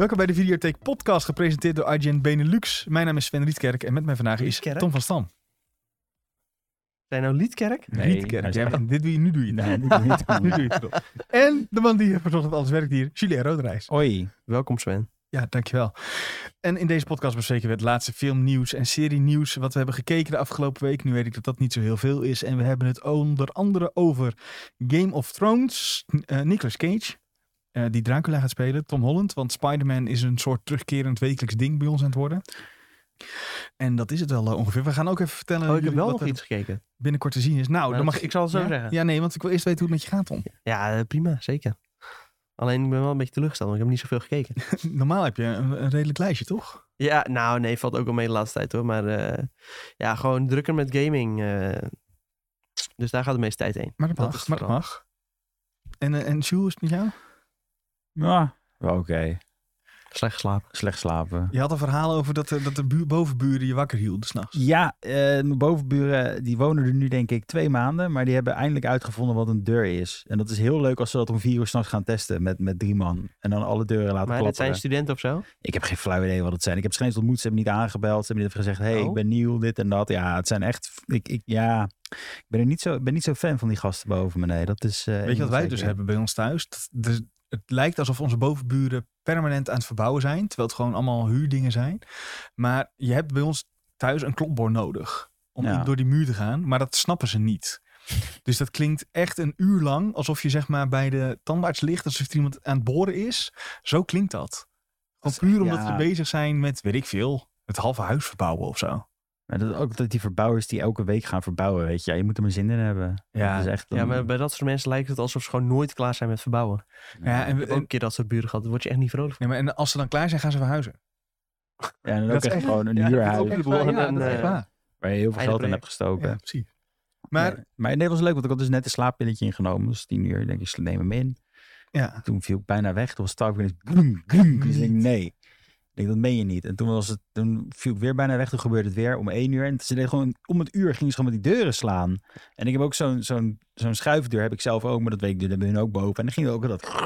Welkom bij de Videotheek podcast, gepresenteerd door IGN Benelux. Mijn naam is Sven Rietkerk en met mij vandaag is Tom van Stam. Zijn nou Liedkerk? Nee, Rietkerk. Ja, nu doe je het. Nee, Nu doe je het erop. En de man die vanochtend alles werkt hier, Julien Roderijs. Hoi. Welkom Sven. Ja, dankjewel. En in deze podcast bespreken we het laatste filmnieuws en serienieuws wat we hebben gekeken de afgelopen week. Nu weet ik dat dat niet zo heel veel is. En we hebben het onder andere over Game of Thrones, Nicolas Cage, die Dracula gaat spelen, Tom Holland. Want Spider-Man is een soort terugkerend wekelijks ding bij ons aan het worden. En dat is het wel ongeveer. We gaan ook even vertellen. Ik heb wel wat nog iets gekeken. binnenkort te zien is. Nou, dan mag ik zal het zo zeggen. Ja, nee, want ik wil eerst weten hoe het met je gaat, Tom. Ja, prima, zeker. Alleen ik ben wel een beetje teleurgesteld, want ik heb niet zoveel gekeken. Normaal heb je een redelijk lijstje, toch? Ja, nou nee, valt ook wel mee de laatste tijd hoor. Maar ja, gewoon drukker met gaming. Dus daar gaat de meeste tijd heen. Maar dat mag. En Jules, is het met jou? Ja, wel oké. Slecht geslapen. Slecht slapen. Je had een verhaal over dat de bovenburen je wakker hielden s'nachts. Ja, mijn bovenburen die wonen er nu denk ik 2 maanden. Maar die hebben eindelijk uitgevonden wat een deur is. En dat is heel leuk als ze dat om 4 uur s'nachts gaan testen met 3 man. En dan alle deuren laten klapperen. Maar het zijn studenten of zo? Ik heb geen flauw idee wat het zijn. Ik heb ze geen eens ontmoet. Ze hebben niet aangebeld. Ze hebben niet even gezegd, hey, ik ben nieuw, dit en dat. Ja, het zijn echt... Ik ben niet zo fan van die gasten boven me. Nee, dat is... Weet je wat wij dus hebben bij ons thuis? Het lijkt alsof onze bovenburen permanent aan het verbouwen zijn. Terwijl het gewoon allemaal huurdingen zijn. Maar je hebt bij ons thuis een klopboor nodig. Om door die muur te gaan. Maar dat snappen ze niet. Dus dat klinkt echt een uur lang. Alsof je zeg maar bij de tandarts ligt. Alsof er iemand aan het boren is. Zo klinkt dat. Gewoon puur omdat ze bezig zijn met, weet ik veel, het halve huis verbouwen of zo. Maar dat ook dat die verbouwers die elke week gaan verbouwen, weet je. Ja, je moet er maar zin in hebben. Ja, dat is echt ja, maar bij dat soort mensen lijkt het alsof ze gewoon nooit klaar zijn met verbouwen. Ja, en ik heb ook een keer dat soort buren gehad. Daar word je echt niet vrolijk van. Nee, maar en als ze dan klaar zijn, gaan ze verhuizen. Ja, en dan ook echt gewoon een huurhuis. Waar je heel veel geld in hebt gestoken. Ja, precies. Maar nee, dat was leuk, want ik had dus net een slaappilletje ingenomen. Dus 10 uur, denk ik, neem hem in. Ja. Toen viel ik bijna weg. Toen was het weer eens... Dus ik denk, nee. Ik denk, dat meen je niet. En toen viel ik weer bijna weg. Toen gebeurde het weer om 1 uur. En ze deed gewoon om het uur gingen ze gewoon met die deuren slaan. En ik heb ook zo'n schuifdeur heb ik zelf ook. Maar dat weet ik, dat hebben hun ook boven. En dan ging er ook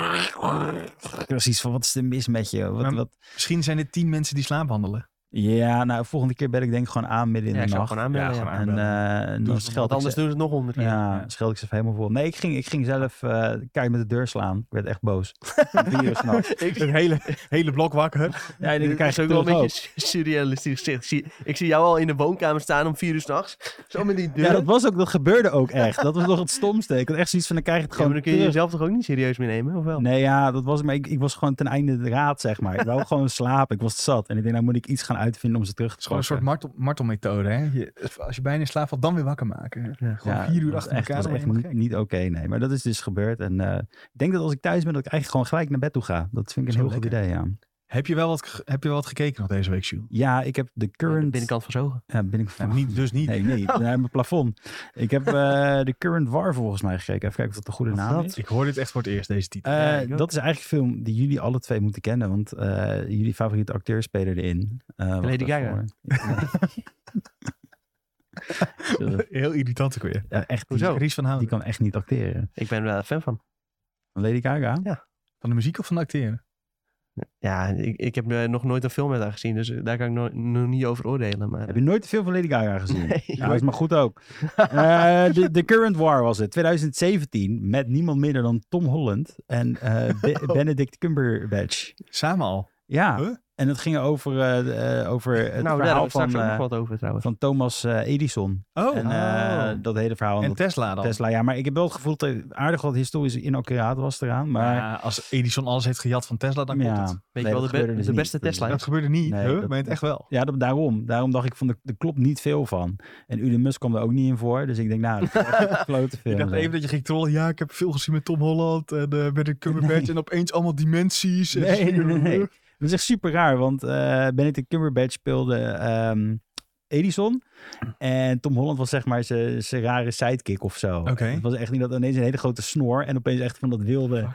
dat... Precies van, wat is er mis met je? Wat... Misschien zijn dit 10 mensen die slaapwandelen. Ja, nou, volgende keer bel ik denk ik gewoon aan midden in de nacht. Gewoon aanbellen, En dan scheld ik anders doen ze het nog 100 keer. Ja, scheld ik ze even helemaal vol. Nee, ik ging zelf keihard met de deur slaan. Ik werd echt boos. 4 uur s'nachts. Een hele blok wakker. Ja, ik krijg ook wel een beetje surrealistisch gezicht. Ik zie jou al in de woonkamer staan om 4 uur s'nachts. Zo met die deur. Ja, dat gebeurde ook echt. Dat was nog het stomste. Ik had echt zoiets van, dan krijg je het gewoon... maar dan kun je jezelf toch ook niet serieus meer nemen, of wel? Nee, ja, dat was... Maar ik was gewoon ten einde de raad, zeg maar. Ik wou gewoon slapen. Ik was zat. En ik denk, nou moet ik iets gaan uitvinden om ze terug te gewoon een soort martelmethode, hè? Als je bijna in slaap valt, dan weer wakker maken. Ja, gewoon 4 uur achter elkaar. Dat is echt niet oké, nee. Maar dat is dus gebeurd. En ik denk dat als ik thuis ben, dat ik eigenlijk gewoon gelijk naar bed toe ga. Dat vind ik een heel goed idee, ja. Heb je wel wat gekeken nog deze week, Jules? Ja, ik heb de current... binnenkant van zogen. Ja, binnenkant van... Dus niet. Nee, naar mijn plafond. Ik heb de Current War volgens mij gekeken. Even kijken of dat een goede naam is. Ik hoor dit echt voor het eerst, deze titel. Dat is eigenlijk een film die jullie alle 2 moeten kennen. Want jullie favoriete acteur spelen erin. Lady Gaga. Heel irritant ook weer. Ja, echt. Ries van Houten. Die kan echt niet acteren. Ik ben wel fan van. Van Lady Gaga? Ja. Van de muziek of van de acteren? Ja, ik heb nog nooit een film met haar gezien, dus daar kan ik nog niet over oordelen. Maar... Heb je nooit de film van Lady Gaga gezien? Nee. Ja, dat is maar goed ook. The Current War was het, 2017, met niemand minder dan Tom Holland en Benedict Cumberbatch. Samen al? Ja. Huh? En het ging over het verhaal van Thomas Edison. En dat hele verhaal. En Tesla dan? Tesla, ja. Maar ik heb wel het gevoel dat het aardig wat historisch inaccuraat was eraan. Maar ja, als Edison alles heeft gejat van Tesla, dan klopt het. Weet je wel, de beste Tesla. Dat gebeurde niet, nee, maar het echt wel. Ja, daarom dacht ik van, er klopt niet veel van. En Elon Musk kwam er ook niet in voor. Dus ik denk, nou, dat is echt een klote film. Ik dacht even dat je ging trollen. Ja, ik heb veel gezien met Tom Holland en Benedict Cumberbatch en opeens allemaal dimensies. Nee. Dat is echt super raar, want Benedict Cumberbatch speelde Edison. En Tom Holland was zeg maar zijn rare sidekick of zo. Okay. Het was echt niet dat ineens een hele grote snor en opeens echt van dat wilde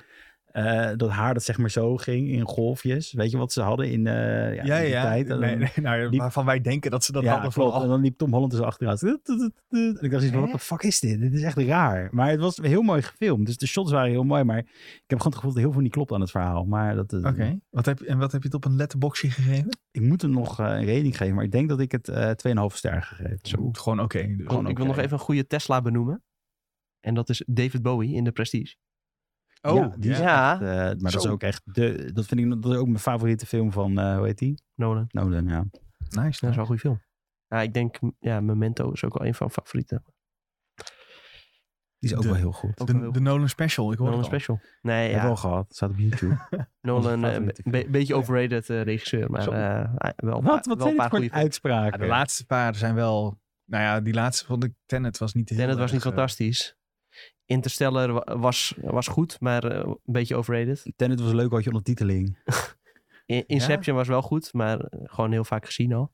Dat haar dat zeg maar zo ging in golfjes. Weet je wat ze hadden in die tijd? Waarvan wij denken dat ze dat hadden klopt. vooral. En dan liep Tom Holland dus achteruit. En ik dacht, wat de fuck is dit? Dit is echt raar. Maar het was heel mooi gefilmd. Dus de shots waren heel mooi. Maar ik heb gewoon het gevoel dat heel veel niet klopt aan het verhaal. Maar dat. Oké. Wat heb je het op een letterboxje gegeven? Ik moet hem nog een rating geven. Maar ik denk dat ik het 2,5 sterren gegeven. Zo, gewoon oké. Ik wil nog even een goede Tesla benoemen. En dat is David Bowie in The Prestige. Oh, die is echt, maar Zo. dat is ook echt dat vind ik dat is ook mijn favoriete film van, hoe heet die? Nolan. Ja. Nice. Dat is wel een goede film. Ja, ik denk, Memento is ook wel een van mijn favorieten. Die is ook wel heel goed. De Nolan Special. Ik hoor Nolan het al. Special. Nee, Ik heb wel gehad. Het staat op YouTube. Nolan, een beetje overrated regisseur, maar wel Wat wel zijn een dit paar voor goede uitspraken? Ja, de laatste paar zijn wel... Nou ja, die laatste vond ik... Tenet was niet heel Tenet was niet erg, fantastisch. Interstellar was goed, maar een beetje overrated. Tenet was leuk, had je ondertiteling. Inception was wel goed, maar gewoon heel vaak gezien al.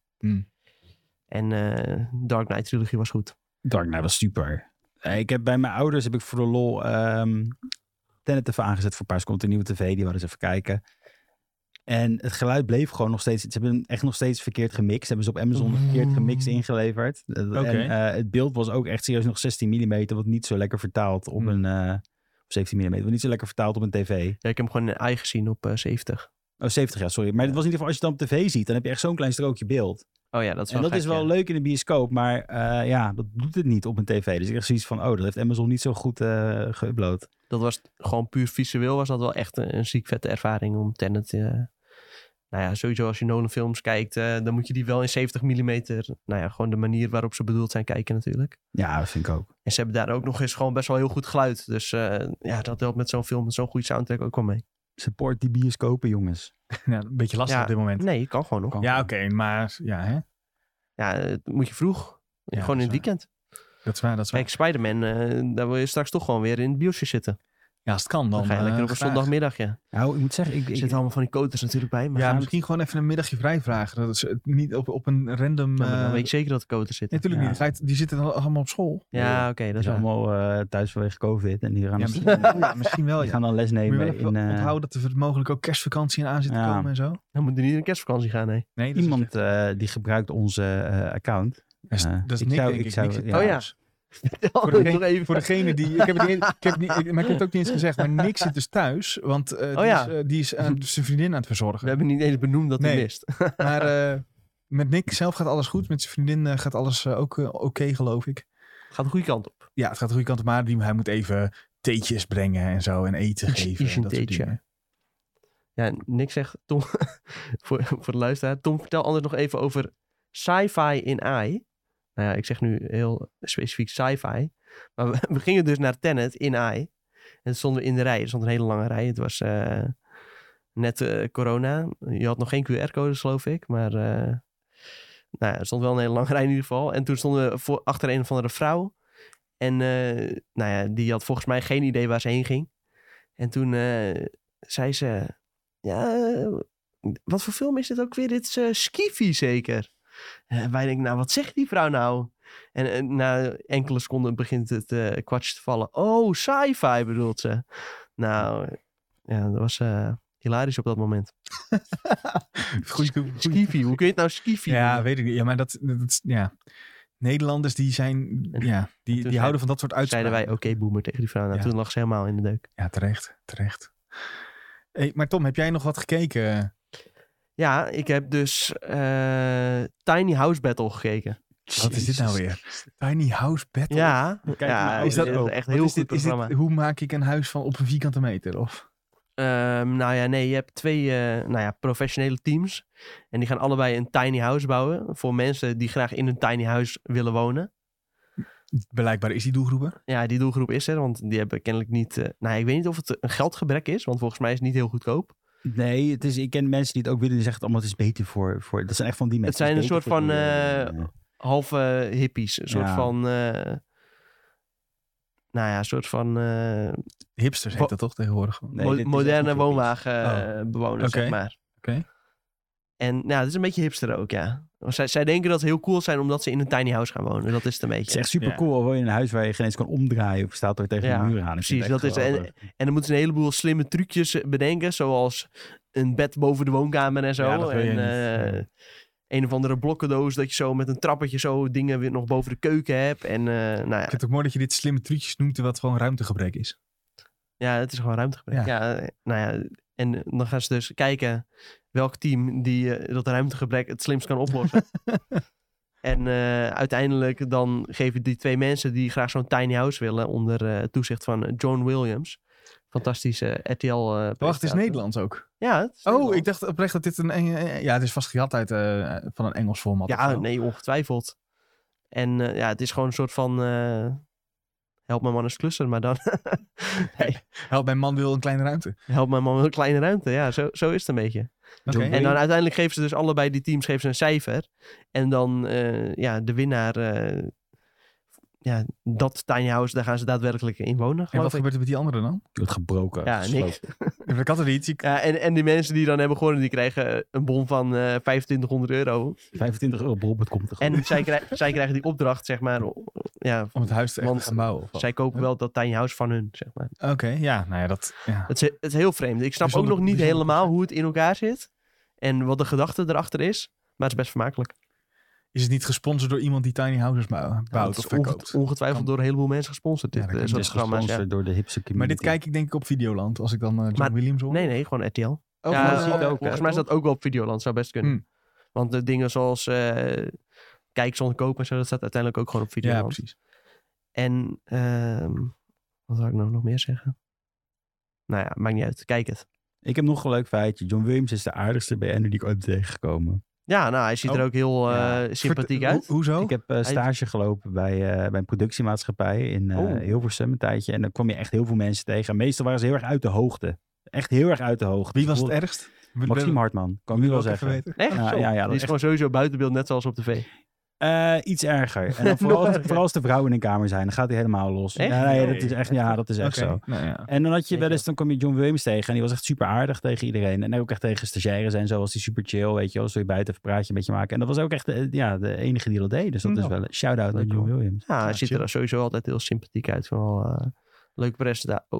En Dark Knight trilogie was goed. Dark Knight was super. Ik heb bij mijn ouders voor de lol Tenet even aangezet voor een paar seconden. Een nieuwe tv, die waren eens even kijken. En het geluid bleef gewoon nog steeds... Ze hebben hem echt nog steeds verkeerd gemixt. Hebben ze op Amazon verkeerd gemixt ingeleverd. En het beeld was ook echt serieus nog 16 mm. Wat niet zo lekker vertaald op een... 17 mm. Wat niet zo lekker vertaald op een tv. Ja, ik heb hem gewoon in AI gezien op 70. Oh, 70 jaar, sorry. Maar het was in ieder geval, als je het dan op tv ziet... dan heb je echt zo'n klein strookje beeld. Oh ja, dat is en wel dat gek, is wel leuk in de bioscoop. Maar dat doet het niet op een tv. Dus ik heb zoiets van... dat heeft Amazon niet zo goed geüpload. Dat was gewoon puur visueel. Was dat wel echt een ziek vette ervaring om Tenet... sowieso als je Nolan films kijkt, dan moet je die wel in 70 mm, gewoon de manier waarop ze bedoeld zijn kijken natuurlijk. Ja, dat vind ik ook. En ze hebben daar ook nog eens gewoon best wel heel goed geluid. Dus dat helpt met zo'n film, met zo'n goede soundtrack ook wel mee. Support die bioscopen, jongens. Ja, een beetje lastig op dit moment. Nee, je kan gewoon nog. Ja, oké, maar ja, hè? Ja, het moet je vroeg. Ja, gewoon in het weekend. Dat is waar, Kijk, Spider-Man, daar wil je straks toch gewoon weer in het biosje zitten. Ja, als het kan dan. Dan ga je lekker op een zondagmiddagje. Nou, ik moet zeggen... Er zitten allemaal van die koters natuurlijk bij. Maar misschien gewoon even een middagje vrij vragen. Dat is niet op een random... dan weet je zeker dat de koters zitten. Natuurlijk niet. Die zitten allemaal op school. Ja, oké. dat is allemaal thuis vanwege COVID. En die gaan misschien wel. Die gaan dan les nemen. Onthouden dat er mogelijk ook kerstvakantie aan zit te komen en zo. Dan moet er niet in kerstvakantie gaan, nee. Iemand die gebruikt onze account. Dat is Nick, Oh ja. Voor degene die... Ik heb het ook niet eens gezegd, maar Nick zit dus thuis. Want die is zijn vriendin aan het verzorgen. We hebben niet eens benoemd dat hij mist. Maar met Nick zelf gaat alles goed. Met zijn vriendin gaat alles ook oké, geloof ik. Gaat de goede kant op. Ja, het gaat de goede kant op. Maar hij moet even theetjes brengen en zo. En eten geven. Dat soort dingen. Ja, Nick zegt... Tom, voor de luisteraar. Tom, vertel anders nog even over sci-fi in AI. Nou ja, ik zeg nu heel specifiek sci-fi. Maar we gingen dus naar Tenet in AI. En toen stonden we in de rij. Er stond een hele lange rij. Het was net corona. Je had nog geen QR-codes, geloof ik. Maar er stond wel een hele lange rij in ieder geval. En toen stonden we achter een of andere vrouw. En die had volgens mij geen idee waar ze heen ging. En toen zei ze... Ja, wat voor film is dit ook weer? Dit is Skiffy zeker. En wij denken, wat zegt die vrouw nou? En na enkele seconden begint het kwartje te vallen. Oh, sci-fi bedoelt ze. Nou, ja, dat was hilarisch op dat moment. Skiffy, hoe kun je het nou Skiffy Ja, noemen? weet ik niet. Ja, maar dat Nederlanders die zijn, die houden van dat soort uitspraken. Zeiden wij, oké, boomer tegen die vrouw. Nou, toen lag ze helemaal in de deuk. Ja, terecht. Hey, maar Tom, heb jij nog wat gekeken? Ja, ik heb dus Tiny House Battle gekeken. Wat is dit nou weer? Tiny House Battle? Ja, is dat ook echt een heel goed programma. Hoe maak ik een huis van op een vierkante meter? Of? Je hebt twee professionele teams. En die gaan allebei een tiny house bouwen. Voor mensen die graag in een tiny house willen wonen. Blijkbaar is die doelgroep er? Ja, die doelgroep is er. Want die hebben kennelijk niet... ik weet niet of het een geldgebrek is. Want volgens mij is het niet heel goedkoop. Nee, ik ken mensen die het ook willen. Die zeggen het allemaal, het is beter voor... Dat zijn echt van die mensen. Het zijn een soort van halve hippies. Een soort van... een soort van... hipsters heet dat toch tegenwoordig? Nee, moderne woonwagenbewoners, zeg maar. Oké. En het is een beetje hipster ook, ja. Zij denken dat ze heel cool zijn omdat ze in een tiny house gaan wonen. Dat is het een beetje. Het is echt super cool. Al woon je in een huis waar je geen eens kan omdraaien of staat er tegen de muur aan. Precies. Dat is, en dan moeten ze een heleboel slimme trucjes bedenken. Zoals een bed boven de woonkamer en zo. Ja, dat wil je en een of andere blokkendoos dat je zo met een trappetje zo dingen weer nog boven de keuken hebt. En nou ja. Ik vind het ook mooi dat je dit slimme trucjes noemt, wat gewoon ruimtegebrek is. Ja, het is gewoon ruimtegebrek. Ja, nou ja, en dan gaan ze dus kijken welk team die dat ruimtegebrek het slimst kan oplossen. En uiteindelijk dan geven die 2 mensen die graag zo'n tiny house willen onder toezicht van John Williams. Fantastische RTL. Wacht, het is Nederlands ook. Ja. Het is Nederlands. Ik dacht oprecht dat dit ja, het is vast gehad uit van een Engels format. Ja, nee, ongetwijfeld. En ja, het is gewoon een soort van help mijn man eens klussen, maar dan... nee. Help mijn man wil een kleine ruimte. Help mijn man wil een kleine ruimte, ja, zo is het een beetje. Okay. En dan uiteindelijk geven ze dus allebei die teams een cijfer. En dan de winnaar... dat tiny house, daar gaan ze daadwerkelijk in wonen. En wat gebeurt er met die anderen dan? Die wordt gebroken. Ja, niks. Dat kan er niet. Ja, en die mensen die dan hebben gewonnen, die krijgen een bon van €2500. €25 bon, het komt er gewoon. En zij krijgen die opdracht, zeg maar... Ja, om het huis te gaan bouwen. Zij kopen wel dat tiny house van hun, zeg maar. Oké, ja, nou ja, dat... Ja. Het is heel vreemd. Ik snap ook nog niet helemaal hoe het in elkaar zit. En wat de gedachte erachter is. Maar het is best vermakelijk. Is het niet gesponsord door iemand die tiny houses bouwt of verkoopt? Ongetwijfeld door een heleboel mensen gesponsord. Ja, dit soort programma's. Door de hipse community. Maar dit kijk ik denk ik op Videoland, als ik dan John Williams hoor. Nee, gewoon RTL. Oh, volgens mij is dat ook wel op Videoland. Zou best kunnen. Want de dingen zoals Kijk zonder kopen en zo, dat staat uiteindelijk ook gewoon op Videoland. Ja, precies. En wat zou ik nou nog meer zeggen? Nou ja, maakt niet uit. Kijk het. Ik heb nog een leuk feitje. John Williams is de aardigste BN'er die ik ooit ben tegengekomen. Ja, nou, hij ziet er ook heel sympathiek uit. Hoezo? Ik heb stage gelopen bij een productiemaatschappij in Hilversum een tijdje. En dan kwam je echt heel veel mensen tegen. En meestal waren ze heel erg uit de hoogte. Echt heel erg uit de hoogte. Wie was het ergst? Maxime Hartman. Kan ik nu wel zeggen. Echt? Ja, die is gewoon sowieso buitenbeeld, net zoals op tv. Iets erger. En dan vooral als de vrouwen in een kamer zijn, dan gaat hij helemaal los. Echt? Ja, nee, dat is echt, dat is echt zo. Nou, ja. En dan had je wel eens, dan kwam je John Williams tegen en die was echt super aardig tegen iedereen. En ook echt tegen stagiaires en zo was hij super chill, weet je wel. Zo je buiten een praatje met je maken. En dat was ook echt de enige die dat deed. Dus dat is wel een shout-out naar John Williams. Ja, hij ziet er sowieso altijd heel sympathiek uit. Wel leuke presentatie.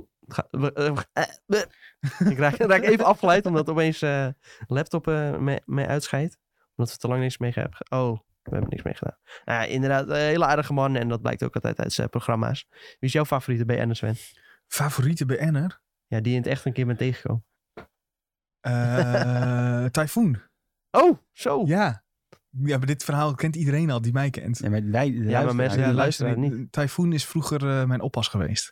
Ik raak even afgeleid omdat opeens laptop mee uitscheidt. Omdat we te lang niks mee hebben. We hebben niks mee gedaan. Nou ja, inderdaad, een hele aardige man. En dat blijkt ook altijd uit zijn programma's. Wie is jouw favoriete BN'er, Sven? Favoriete BN'er? Ja, die je in het echt een keer bent tegengekomen. Typhoon. Oh, zo. Ja, maar dit verhaal kent iedereen al die mij kent. Ja, maar mensen die luisteren niet. Typhoon is vroeger mijn oppas geweest.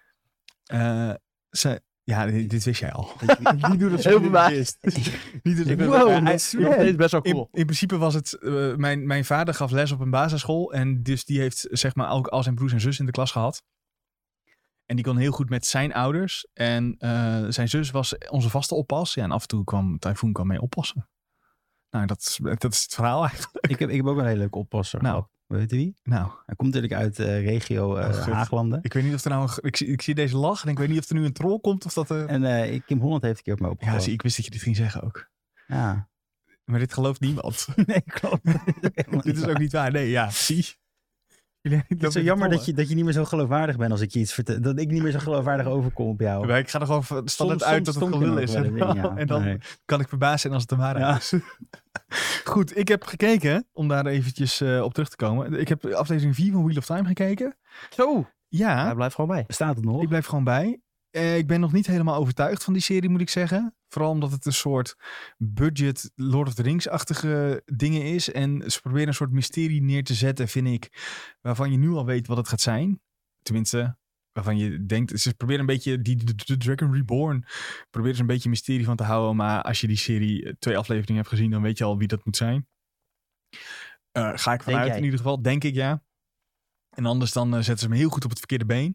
Ja, dit wist jij al. Die doet het heel verbaasd. Hij is best wel cool. In principe was het... Mijn vader gaf les op een basisschool. En dus die heeft zeg maar ook al zijn broers en zus in de klas gehad. En die kon heel goed met zijn ouders. En zijn zus was onze vaste oppas. Ja, en af en toe kwam Typhoon mee oppassen. Nou, dat is het verhaal eigenlijk. Ik heb ook een hele leuke oppasser. Nou. Weet je wie? Nou. Hij komt natuurlijk uit regio Haaglanden. Ik weet niet of er nou... Ik zie deze lach en ik weet niet of er nu een troll komt of dat er... En Kim Holland heeft een keer op me opgepast. Ja, zie, ik wist dat je dit ging zeggen ook. Ja. Maar dit gelooft niemand. Nee, klopt. Dit is ook niet waar. Nee, ja, zie. Het is zo jammer dat je niet meer zo geloofwaardig bent als ik je iets vertel. Dat ik niet meer zo geloofwaardig overkom op jou. Maar ik ga er gewoon standaard uit dat het gelul is. En dan kan ik verbaasd zijn als het de waarheid is. Goed, ik heb gekeken, om daar eventjes op terug te komen. Ik heb aflevering 4 van Wheel of Time gekeken. Zo. Ja. Hij blijft gewoon bij. Staat het nog? Ik blijf gewoon bij. Ik ben nog niet helemaal overtuigd van die serie, moet ik zeggen. Vooral omdat het een soort budget Lord of the Rings-achtige dingen is. En ze proberen een soort mysterie neer te zetten, vind ik. Waarvan je nu al weet wat het gaat zijn. Tenminste, waarvan je denkt... Ze proberen een beetje die Dragon Reborn... Proberen ze een beetje mysterie van te houden. Maar als je die serie 2 afleveringen hebt gezien... dan weet je al wie dat moet zijn. Ga ik vanuit in ieder geval. Denk ik, ja. En anders dan zetten ze me heel goed op het verkeerde been.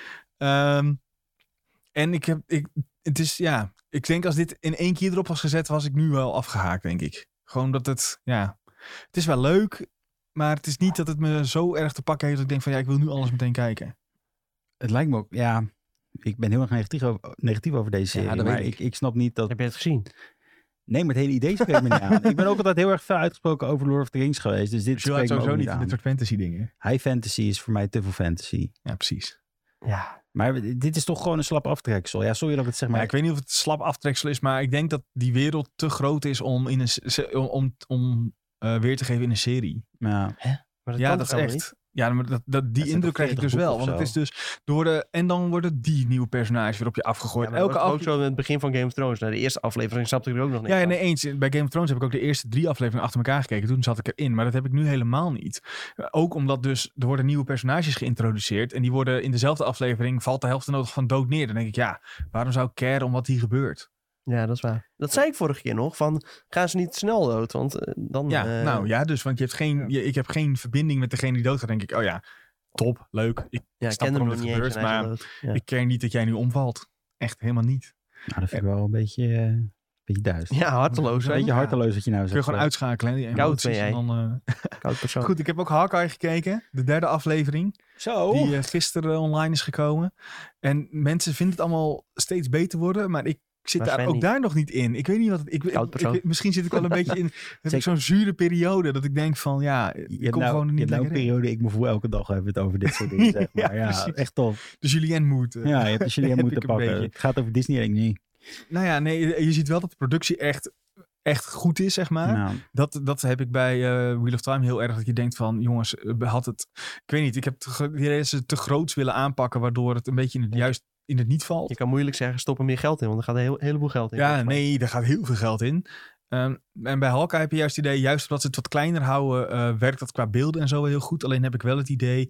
En ik denk als dit in 1 keer erop was gezet, was ik nu wel afgehaakt, denk ik. Gewoon dat het is wel leuk, maar het is niet dat het me zo erg te pakken heeft dat ik denk van ik wil nu alles meteen kijken. Het lijkt me ook, ik ben heel erg negatief over deze serie, maar ik snap niet dat... Heb je het gezien? Nee, maar het hele idee spreekt me niet aan. Ik ben ook altijd heel erg veel uitgesproken over Lord of the Rings geweest. Dus dit Je houdt spreekt me ook sowieso niet niet van aan. dit soort fantasy dingen. High fantasy is voor mij te veel fantasy. Ja, precies. Ja. Maar dit is toch gewoon een slap aftreksel. Ja, sorry dat ik het zeg, maar... Maar ik weet niet of het slap aftreksel is, maar ik denk dat die wereld te groot is om weer te geven in een serie. Ja. Maar Ja, kan dat is toch helemaal echt. Ja, maar die zijn indruk toch krijg ik 40 dus wel. boeken Want of het is dus en dan worden die nieuwe personages weer op je afgegooid. Ja, elke ook zo in het begin van Game of Thrones. Na de eerste aflevering snapte ik er ook nog niet. Ja, nee, eens. Bij Game of Thrones heb ik ook de eerste 3 afleveringen achter elkaar gekeken. Toen zat ik erin, maar dat heb ik nu helemaal niet. Ook omdat dus er worden nieuwe personages geïntroduceerd. En die worden in dezelfde aflevering, valt de helft er nodig van dood neer. Dan denk ik, ja, waarom zou ik caren om wat hier gebeurt? Ja, dat is waar. Dat zei ik vorige keer nog, van gaan ze niet snel dood, want dan... Ja, dus, want je hebt ik heb geen verbinding met degene die doodgaat. Dan denk ik, oh ja, top, leuk. Ik Ja, snap ken hem waarom nog het niet eens gebeurt, en hij is maar dood. Ja. ik ken niet dat jij nu omvalt. Echt helemaal niet. Nou, dat vind ik wel een beetje duist. Ja, harteloos. Een hè? beetje harteloos wat je nou Kun je zegt. gewoon uitschakelen. Hè, die Koud emoties, ben jij. en dan, Koud persoon. Goed, ik heb ook Hawkeye gekeken. De 3e aflevering. Zo. Die gisteren online is gekomen. En mensen vinden het allemaal steeds beter worden. Maar ik zit Maar daar Sven ook niet. daar nog niet in. Ik weet niet wat het... Koud persoon. Misschien zit ik wel een beetje in... Heb ik zo'n zure periode dat ik denk van... Ja, ik kom gewoon er niet nou een lekker in. periode, ik me voel elke dag hebben we het over dit soort dingen. Zeg maar. Ja, Ja, precies. echt tof. De Julien moet. Ja, je hebt de Julien heb moeten ik een pakken. beetje. Het gaat over Disney en niet. Nou ja, nee, je ziet wel dat de productie echt goed is, zeg maar. Nou, Dat heb ik bij Wheel of Time heel erg. Dat je denkt van, jongens, had het... Ik weet niet, ik heb ze te groots willen aanpakken... waardoor het een beetje juist in het niet valt. Je kan moeilijk zeggen, stop er meer geld in, want er gaat een heleboel geld in. Ja, volgens mij. nee, daar gaat heel veel geld in. En bij Hawkeye heb je juist het idee... juist omdat ze het wat kleiner houden... werkt dat qua beelden en zo wel heel goed. Alleen heb ik wel het idee...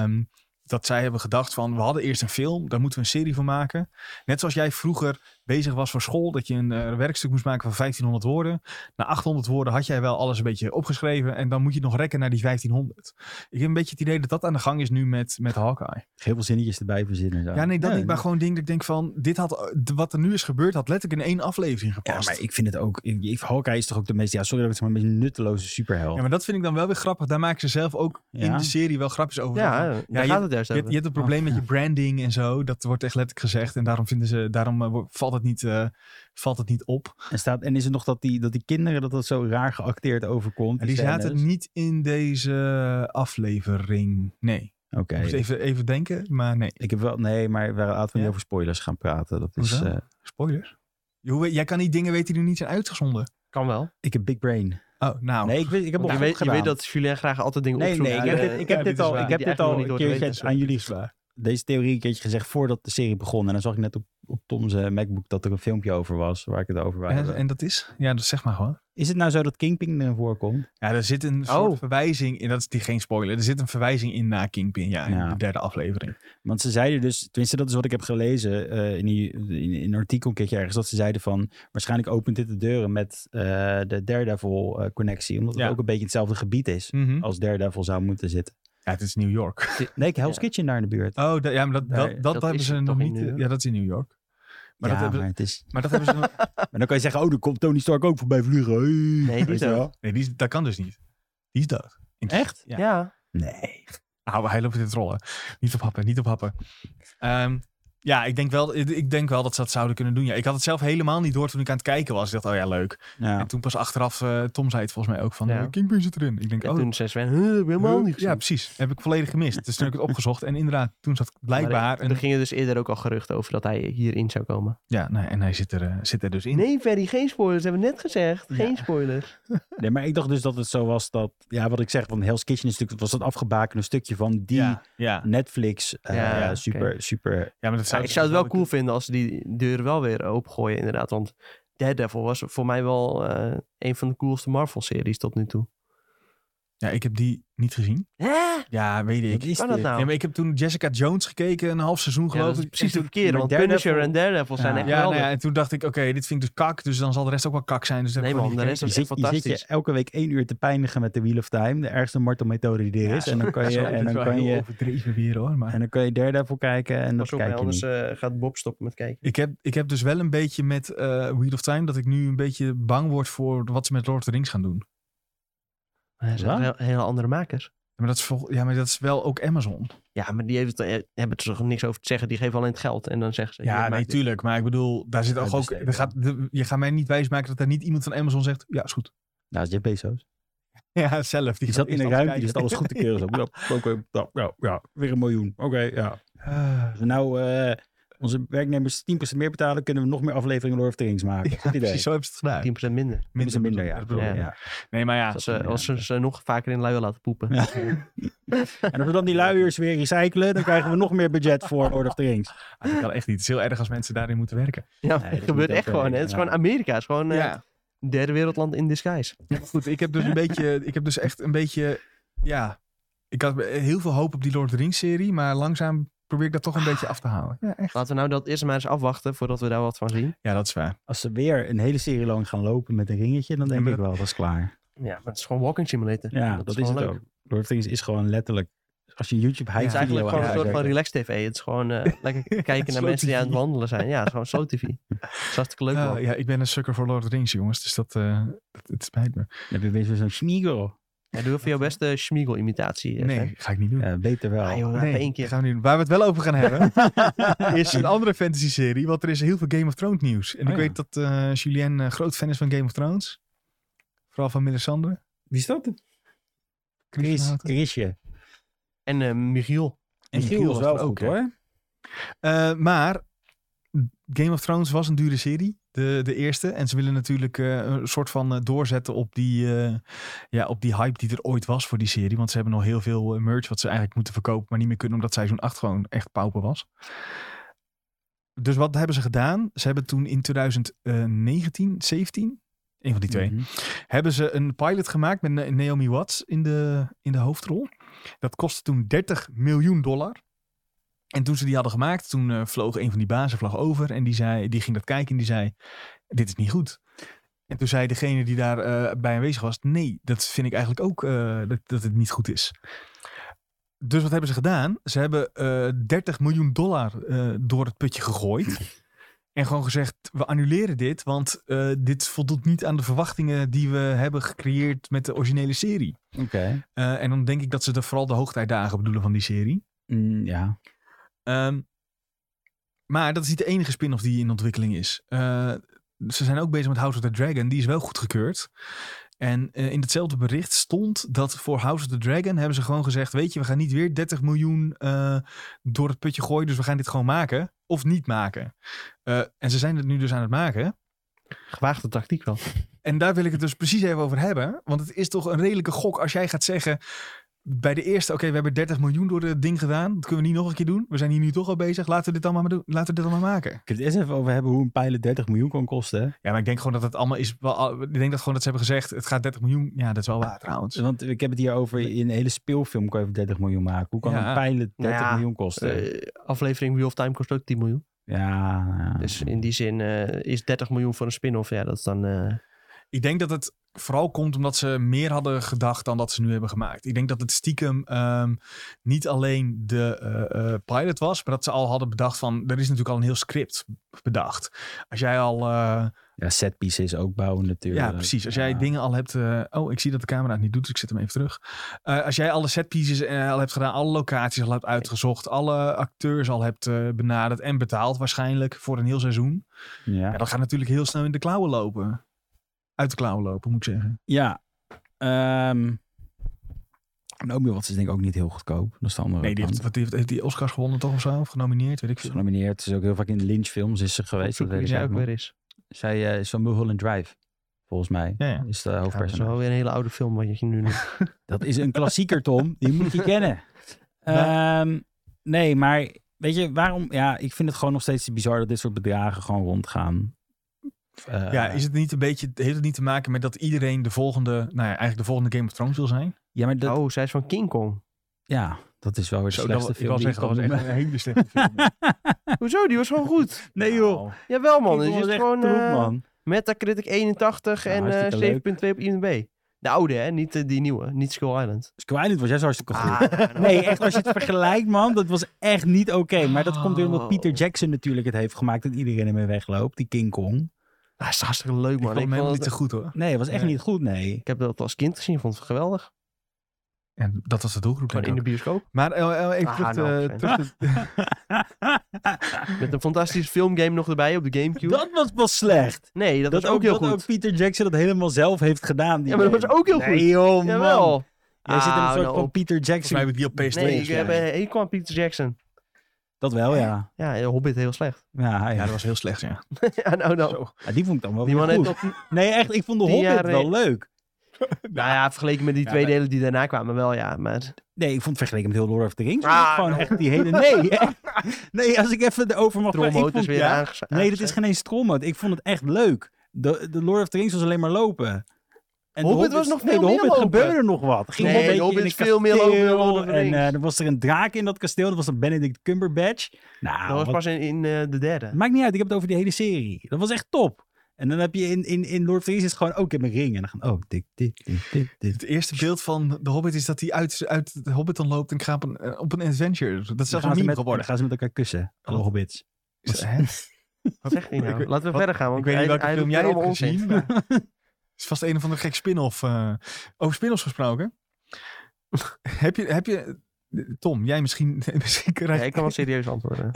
dat zij hebben gedacht van... we hadden eerst een film, daar moeten we een serie van maken. Net zoals jij vroeger bezig was voor school... dat je een werkstuk moest maken van 1500 woorden. Na 800 woorden had jij wel alles een beetje opgeschreven... en dan moet je nog rekken naar die 1500. Ik heb een beetje het idee dat aan de gang is nu met Hawkeye. heel veel zinnetjes erbij verzinnen. Zo. Ja, nee, dat niet. Maar gewoon ding dat ik denk van... wat er nu is gebeurd had letterlijk in 1 aflevering Ja, gepast. maar ik vind het ook... Hawkeye is toch ook de meest... Ja, sorry dat ik het zeg maar een beetje nutteloze superheld. Ja, maar dat vind ik dan wel weer grappig. Daar maken ze zelf ook in Ja? de serie wel grapjes over. Ja, Van, daar je gaat het juist Je over. hebt een probleem met je branding en zo. Dat wordt echt letterlijk gezegd. En daarom valt het niet op. En is er nog dat die kinderen... dat zo raar geacteerd overkomt? Die zaten scènes? niet in deze aflevering. Nee. Oké. Ik moest even denken, maar nee. Ik heb wel... Nee, maar we laten we niet over spoilers gaan praten. Dat is... Hoezo? Spoilers? Jij kan niet dingen weten die nu niet zijn uitgezonden. Kan wel. ik heb Big Brain. Oh, nou. Nee, ik heb Je op weet dat Julien graag altijd dingen Nee, opzoekt. nee, ik Ja, heb dit dit is al waar. ik heb Die dit eigenlijk al nog een niet door te keertje weten. aan jullie deze theorie een keertje gezegd voordat de serie begon. En dan zag ik net op Tom's MacBook dat er een filmpje over was waar ik het over wou hebben. En dat is? Ja, dat zeg maar gewoon. Is het nou zo dat Kingpin erin voorkomt? Ja, er zit een soort verwijzing in. Dat is geen spoiler. Er zit een verwijzing in naar Kingpin. Ja, in de 3e aflevering. Want ze zeiden dus, tenminste dat is wat ik heb gelezen in een artikel een keertje ergens, dat ze zeiden van waarschijnlijk opent dit de deuren met de Daredevil connectie. Omdat het ook een beetje hetzelfde gebied is als Daredevil zou moeten zitten. Ja, het is New York. Nee, Hell's Kitchen daar in de buurt. Oh, maar dat hebben is ze het nog toch in niet. New York? Ja, dat is in New York. Maar, Ja, dat hebben, maar het is... maar dat hebben ze nog... Maar dan kan je zeggen, er komt Tony Stark ook voorbij vliegen. Hey. Nee, die Weet is je wel? dood. Nee, dat kan dus niet. Die is dood. Echt? Ja. Ja. Nee. Hij loopt in te trollen. Niet op happen. Ja, ik denk wel dat ze dat zouden kunnen doen. Ja, ik had het zelf helemaal niet door toen ik aan het kijken was. Ik dacht, oh ja, leuk. Ja. En toen pas achteraf, Tom zei het volgens mij ook van, Ja. Kingpin zit erin. Ik denk, En toen zei Sven, helemaal niet gezien. Ja, precies. Heb ik volledig gemist. Dus toen heb ik het opgezocht. En inderdaad, toen zat blijkbaar... Er gingen dus eerder ook al geruchten over dat hij hierin zou komen. Ja, nee, en hij zit er dus in. Nee, Ferry, geen spoilers. Hebben we net gezegd. Geen spoilers. Nee, maar ik dacht dus dat het zo was dat... Ja, wat ik zeg, van Hell's Kitchen is natuurlijk... was dat afgebakende stukje van die Ja. Netflix. Ja, super... Ja, maar dat Ik zou het wel cool vinden als ze die deuren wel weer opengooien, inderdaad. Want Daredevil was voor mij wel een van de coolste Marvel-series tot nu toe. Ja, ik heb die niet gezien. Hè? Ja, weet ik. Wat is Kan dat dit? nou? Nee, maar ik heb toen Jessica Jones gekeken, een half seizoen Ja, geloof dat is ik. precies de En toen- verkeerde, want Daredevil- Punisher en Daredevil zijn echt Ja, geweldig. en toen dacht ik, oké, dit vind ik dus kak, dus dan zal de rest ook wel kak zijn. Dus dat Nee, heb ik man, gewoon de niet rest gekeken. is echt Je zit je fantastisch. elke week 1 uur te pijnigen met de Wheel of Time. De ergste martelmethode die er is. En dan kan je, Sorry, en dit dan is wel kan heel je, overdreven weer hoor. Maar en dan kan je Daredevil kijken en dat Pas op, kijk je anders niet. gaat Bob stoppen met kijken. ik heb dus wel een beetje met Wheel of Time dat ik nu een beetje bang word voor wat ze met Lord of the Rings gaan doen. Hij zijn Wat? hele andere makers. Maar dat is wel ook Amazon. Ja, maar die hebben er toch niks over te zeggen. Die geven alleen het geld. En dan zeggen ze... Ja, hier, nee, maak dit. tuurlijk. Maar ik bedoel, daar zit ook... Je gaat mij niet wijsmaken dat er niet iemand van Amazon zegt... Ja, is goed. Nou, is Jeff Bezos. Ja, zelf. Die zat in een ruimte, die zat alles goed te keuren. Ja, weer $1 miljoen. Oké, ja. Als we nou onze werknemers 10% meer betalen, kunnen we nog meer afleveringen Lord of the Rings maken. Ja, precies, zo hebben ze het gedaan. 10% minder. Minder, ja. Dat bedoel ik, Ja. Nee, maar ja. Als ze nog vaker in luien laten poepen. Ja. En als we dan die luiers weer recyclen, dan krijgen we nog meer budget voor Lord of the Rings. Dat kan echt niet. Het is heel erg als mensen daarin moeten werken. Ja, Nee, het dat gebeurt moet echt ook, gewoon. Hè. Het is gewoon Amerika. Het is gewoon derde wereldland in disguise. Ja, goed, ik heb dus echt een beetje... Ja, ik had heel veel hoop op die Lord of the Rings serie, maar langzaam probeer ik dat toch een beetje af te houden. Ja, echt. Laten we nou dat eerst maar eens afwachten voordat we daar wat van zien. Ja, dat is waar. Als ze weer een hele serie lang gaan lopen met een ringetje, dan denk ik wel, dat is klaar. Ja, maar het is gewoon walking simulator. Ja, dat is gewoon het leuk. ook. Lord of the Rings is gewoon letterlijk... Als je een YouTube Het is video eigenlijk gewoon een soort van aanzet, relax tv. Het is gewoon lekker kijken naar Slow mensen die aan TV. het wandelen zijn. Ja, het is gewoon slow tv. Het is hartstikke leuk, man. Ja, ik ben een sukker voor Lord of the Rings, jongens. Dus het spijt me. dan heb je weer zo'n schmiegel. Ja, doe even jouw beste Schmiegel-imitatie. Nee, ga ik niet doen. Ja, beter wel. Ah, joh, Nee, even één keer. dat gaan we niet doen. Waar we het wel over gaan hebben, is een andere fantasy-serie. Want er is heel veel Game of Thrones nieuws. En ik weet dat Julien groot fan is van Game of Thrones. Vooral van Melisandre. Wie is dat? Chrisje. En Michiel. En Giel is wel goed, hoor. Maar Game of Thrones was een dure serie. De eerste. En ze willen natuurlijk een soort van doorzetten op die hype die er ooit was voor die serie. Want ze hebben nog heel veel merch wat ze eigenlijk moeten verkopen, maar niet meer kunnen omdat seizoen 8 gewoon echt pauper was. Dus wat hebben ze gedaan? Ze hebben toen in 2019, 17, een van die twee, hebben ze een pilot gemaakt met Naomi Watts in de hoofdrol. Dat kostte toen $30 miljoen. En toen ze die hadden gemaakt, toen vloog een van die bazen over en die ging dat kijken en die zei, dit is niet goed. En toen zei degene die daar bij aanwezig was, nee, dat vind ik eigenlijk ook dat het niet goed is. Dus wat hebben ze gedaan? Ze hebben $30 miljoen door het putje gegooid. En gewoon gezegd, we annuleren dit, want dit voldoet niet aan de verwachtingen die we hebben gecreëerd met de originele serie. Oké. En dan denk ik dat ze vooral de hoogtijdagen bedoelen van die serie. Ja. Maar dat is niet de enige spin-off die in ontwikkeling is. Ze zijn ook bezig met House of the Dragon. Die is wel goedgekeurd. En in hetzelfde bericht stond dat voor House of the Dragon hebben ze gewoon gezegd, weet je, we gaan niet weer 30 miljoen door het putje gooien. Dus we gaan dit gewoon maken of niet maken. En ze zijn het nu dus aan het maken. Gewaagde tactiek wel. En daar wil ik het dus precies even over hebben. Want het is toch een redelijke gok als jij gaat zeggen, bij de eerste, oké, we hebben 30 miljoen door het ding gedaan. Dat kunnen we niet nog een keer doen. We zijn hier nu toch al bezig. Laten we dit allemaal maar doen. Laten we dit allemaal maken. Ik het eerst even over hebben hoe een pilot 30 miljoen kan kosten. Ja, maar ik denk gewoon dat het allemaal is. Ik denk dat gewoon dat ze hebben gezegd, het gaat 30 miljoen. Ja, dat is wel waar trouwens. Want ik heb het hier over, in een hele speelfilm kan je 30 miljoen maken. Hoe kan een pilot 30 miljoen kosten? Aflevering Wheel of Time kost ook 10 miljoen. Ja. Dus in die zin is 30 miljoen voor een spin-off. Ja, dat is dan... Ik denk dat het vooral komt omdat ze meer hadden gedacht dan dat ze nu hebben gemaakt. Ik denk dat het stiekem niet alleen de pilot was, maar dat ze al hadden bedacht van, er is natuurlijk al een heel script bedacht. Als jij al... ja, set pieces ook bouwen natuurlijk. Ja, precies. Als jij dingen al hebt... ik zie dat de camera het niet doet, dus ik zet hem even terug. Als jij alle set pieces al hebt gedaan, alle locaties al hebt uitgezocht, alle acteurs al hebt benaderd en betaald waarschijnlijk voor een heel seizoen. Ja, dan gaat natuurlijk heel snel in de klauwen lopen. Uit de klauwen lopen, moet ik zeggen. Ja. Naomi Watts is denk ik ook niet heel goedkoop. Dat is de andere kant. Heeft die Oscars gewonnen toch of zo? Of genomineerd, weet ik veel. Genomineerd. Ze is ook heel vaak in de Lynch-films is ze geweest. Dat weet ik ook weer is. Zij is van Mulholland Drive, volgens mij. Ja. Is de Dat is hoofdpersonage. wel weer een hele oude film wat je nu noemt. Dat is een klassieker, Tom. Die moet je kennen. Nee, maar weet je, waarom... Ja, ik vind het gewoon nog steeds bizar dat dit soort bedragen gewoon rondgaan. Is het niet een beetje... Heeft het niet te maken met dat iedereen de volgende Game of Thrones wil zijn? Ja, maar dat... Oh, zij is van King Kong. Ja, dat is wel weer de slechtste film. Dat was echt een hele slechte film. Hoezo? Die was gewoon goed. Nee joh. Jawel man. Die Die was is echt gewoon troep, man. Metacritic 81 Ja, hartstikke en 7,2 op IMDb. De oude hè, niet die nieuwe. Niet Skull Island. Skull Island was juist hartstikke goed. Nee, echt als je het vergelijkt man, dat was echt niet oké. Maar dat komt weer omdat Peter Jackson natuurlijk het heeft gemaakt en iedereen ermee wegloopt. Die King Kong. Dat is hartstikke leuk man. Ik vond hem niet zo goed hoor. Nee, het was echt niet goed, nee. Ik heb dat als kind gezien, vond het geweldig. En dat was de doelgroep. Gewoon in de bioscoop. Maar even terug. Met een fantastische filmgame nog erbij op de Gamecube. Dat was pas slecht. Nee, dat was ook heel goed. Dat ook Peter Jackson dat helemaal zelf heeft gedaan. Ja, maar dat was ook heel goed. Nee joh, man. Jawel. Jij zit in een soort van Peter Volgens mij Jackson. heb ik die op PS2. Nee, ik heb een hekel aan Peter Jackson. Dat wel, ja. Ja, Hobbit heel slecht. Ja, Ja, dat was heel slecht, ja. Ja, nou. Ja, die vond ik dan wel Die weer man heeft goed. tot... Nee, echt, ik vond de 10 Hobbit jaar, wel leuk. Nou ja, vergeleken met die twee delen die daarna kwamen wel, ja. Maar... Nee, ik vond het vergeleken met heel Lord of the Rings. Ah, echt die hele... Nee, echt. Nee, als ik even erover mag... Trollmode is weer aangezet. Nee, dat is geen eens trollmode. Ik vond het echt leuk. De Lord of the Rings was alleen maar lopen. En Hobbit was nog veel de meer Hobbit lopen. gebeurde nog wat. Ging Nee, een beetje de Hobbit in is een veel meer lopen dan Lord of the En Rings. er was er een draak in dat kasteel. Dat was dan Benedict Cumberbatch. Nou, Dat was pas in de derde. maakt niet uit. Ik heb het over die hele serie. Dat was echt top. En dan heb je in Lord of the Rings is het gewoon, ik heb een ring. En dan gaan, dit. Het eerste beeld van de Hobbit is dat hij uit de Hobbit dan loopt en gaat op een adventure. Dat is zelfs een meme geworden. Dan gaan ze met elkaar kussen. Alle hobbits. Hè? Wat zeg je nou? Laten we wat- verder gaan. Want Ik weet niet welke hij film doet jij hebt allemaal onzin. gezien. Maar het is vast een of andere gek spin-off. Over spin-offs gesproken. heb je... Tom, jij misschien Ja, ik kan wel serieus antwoorden.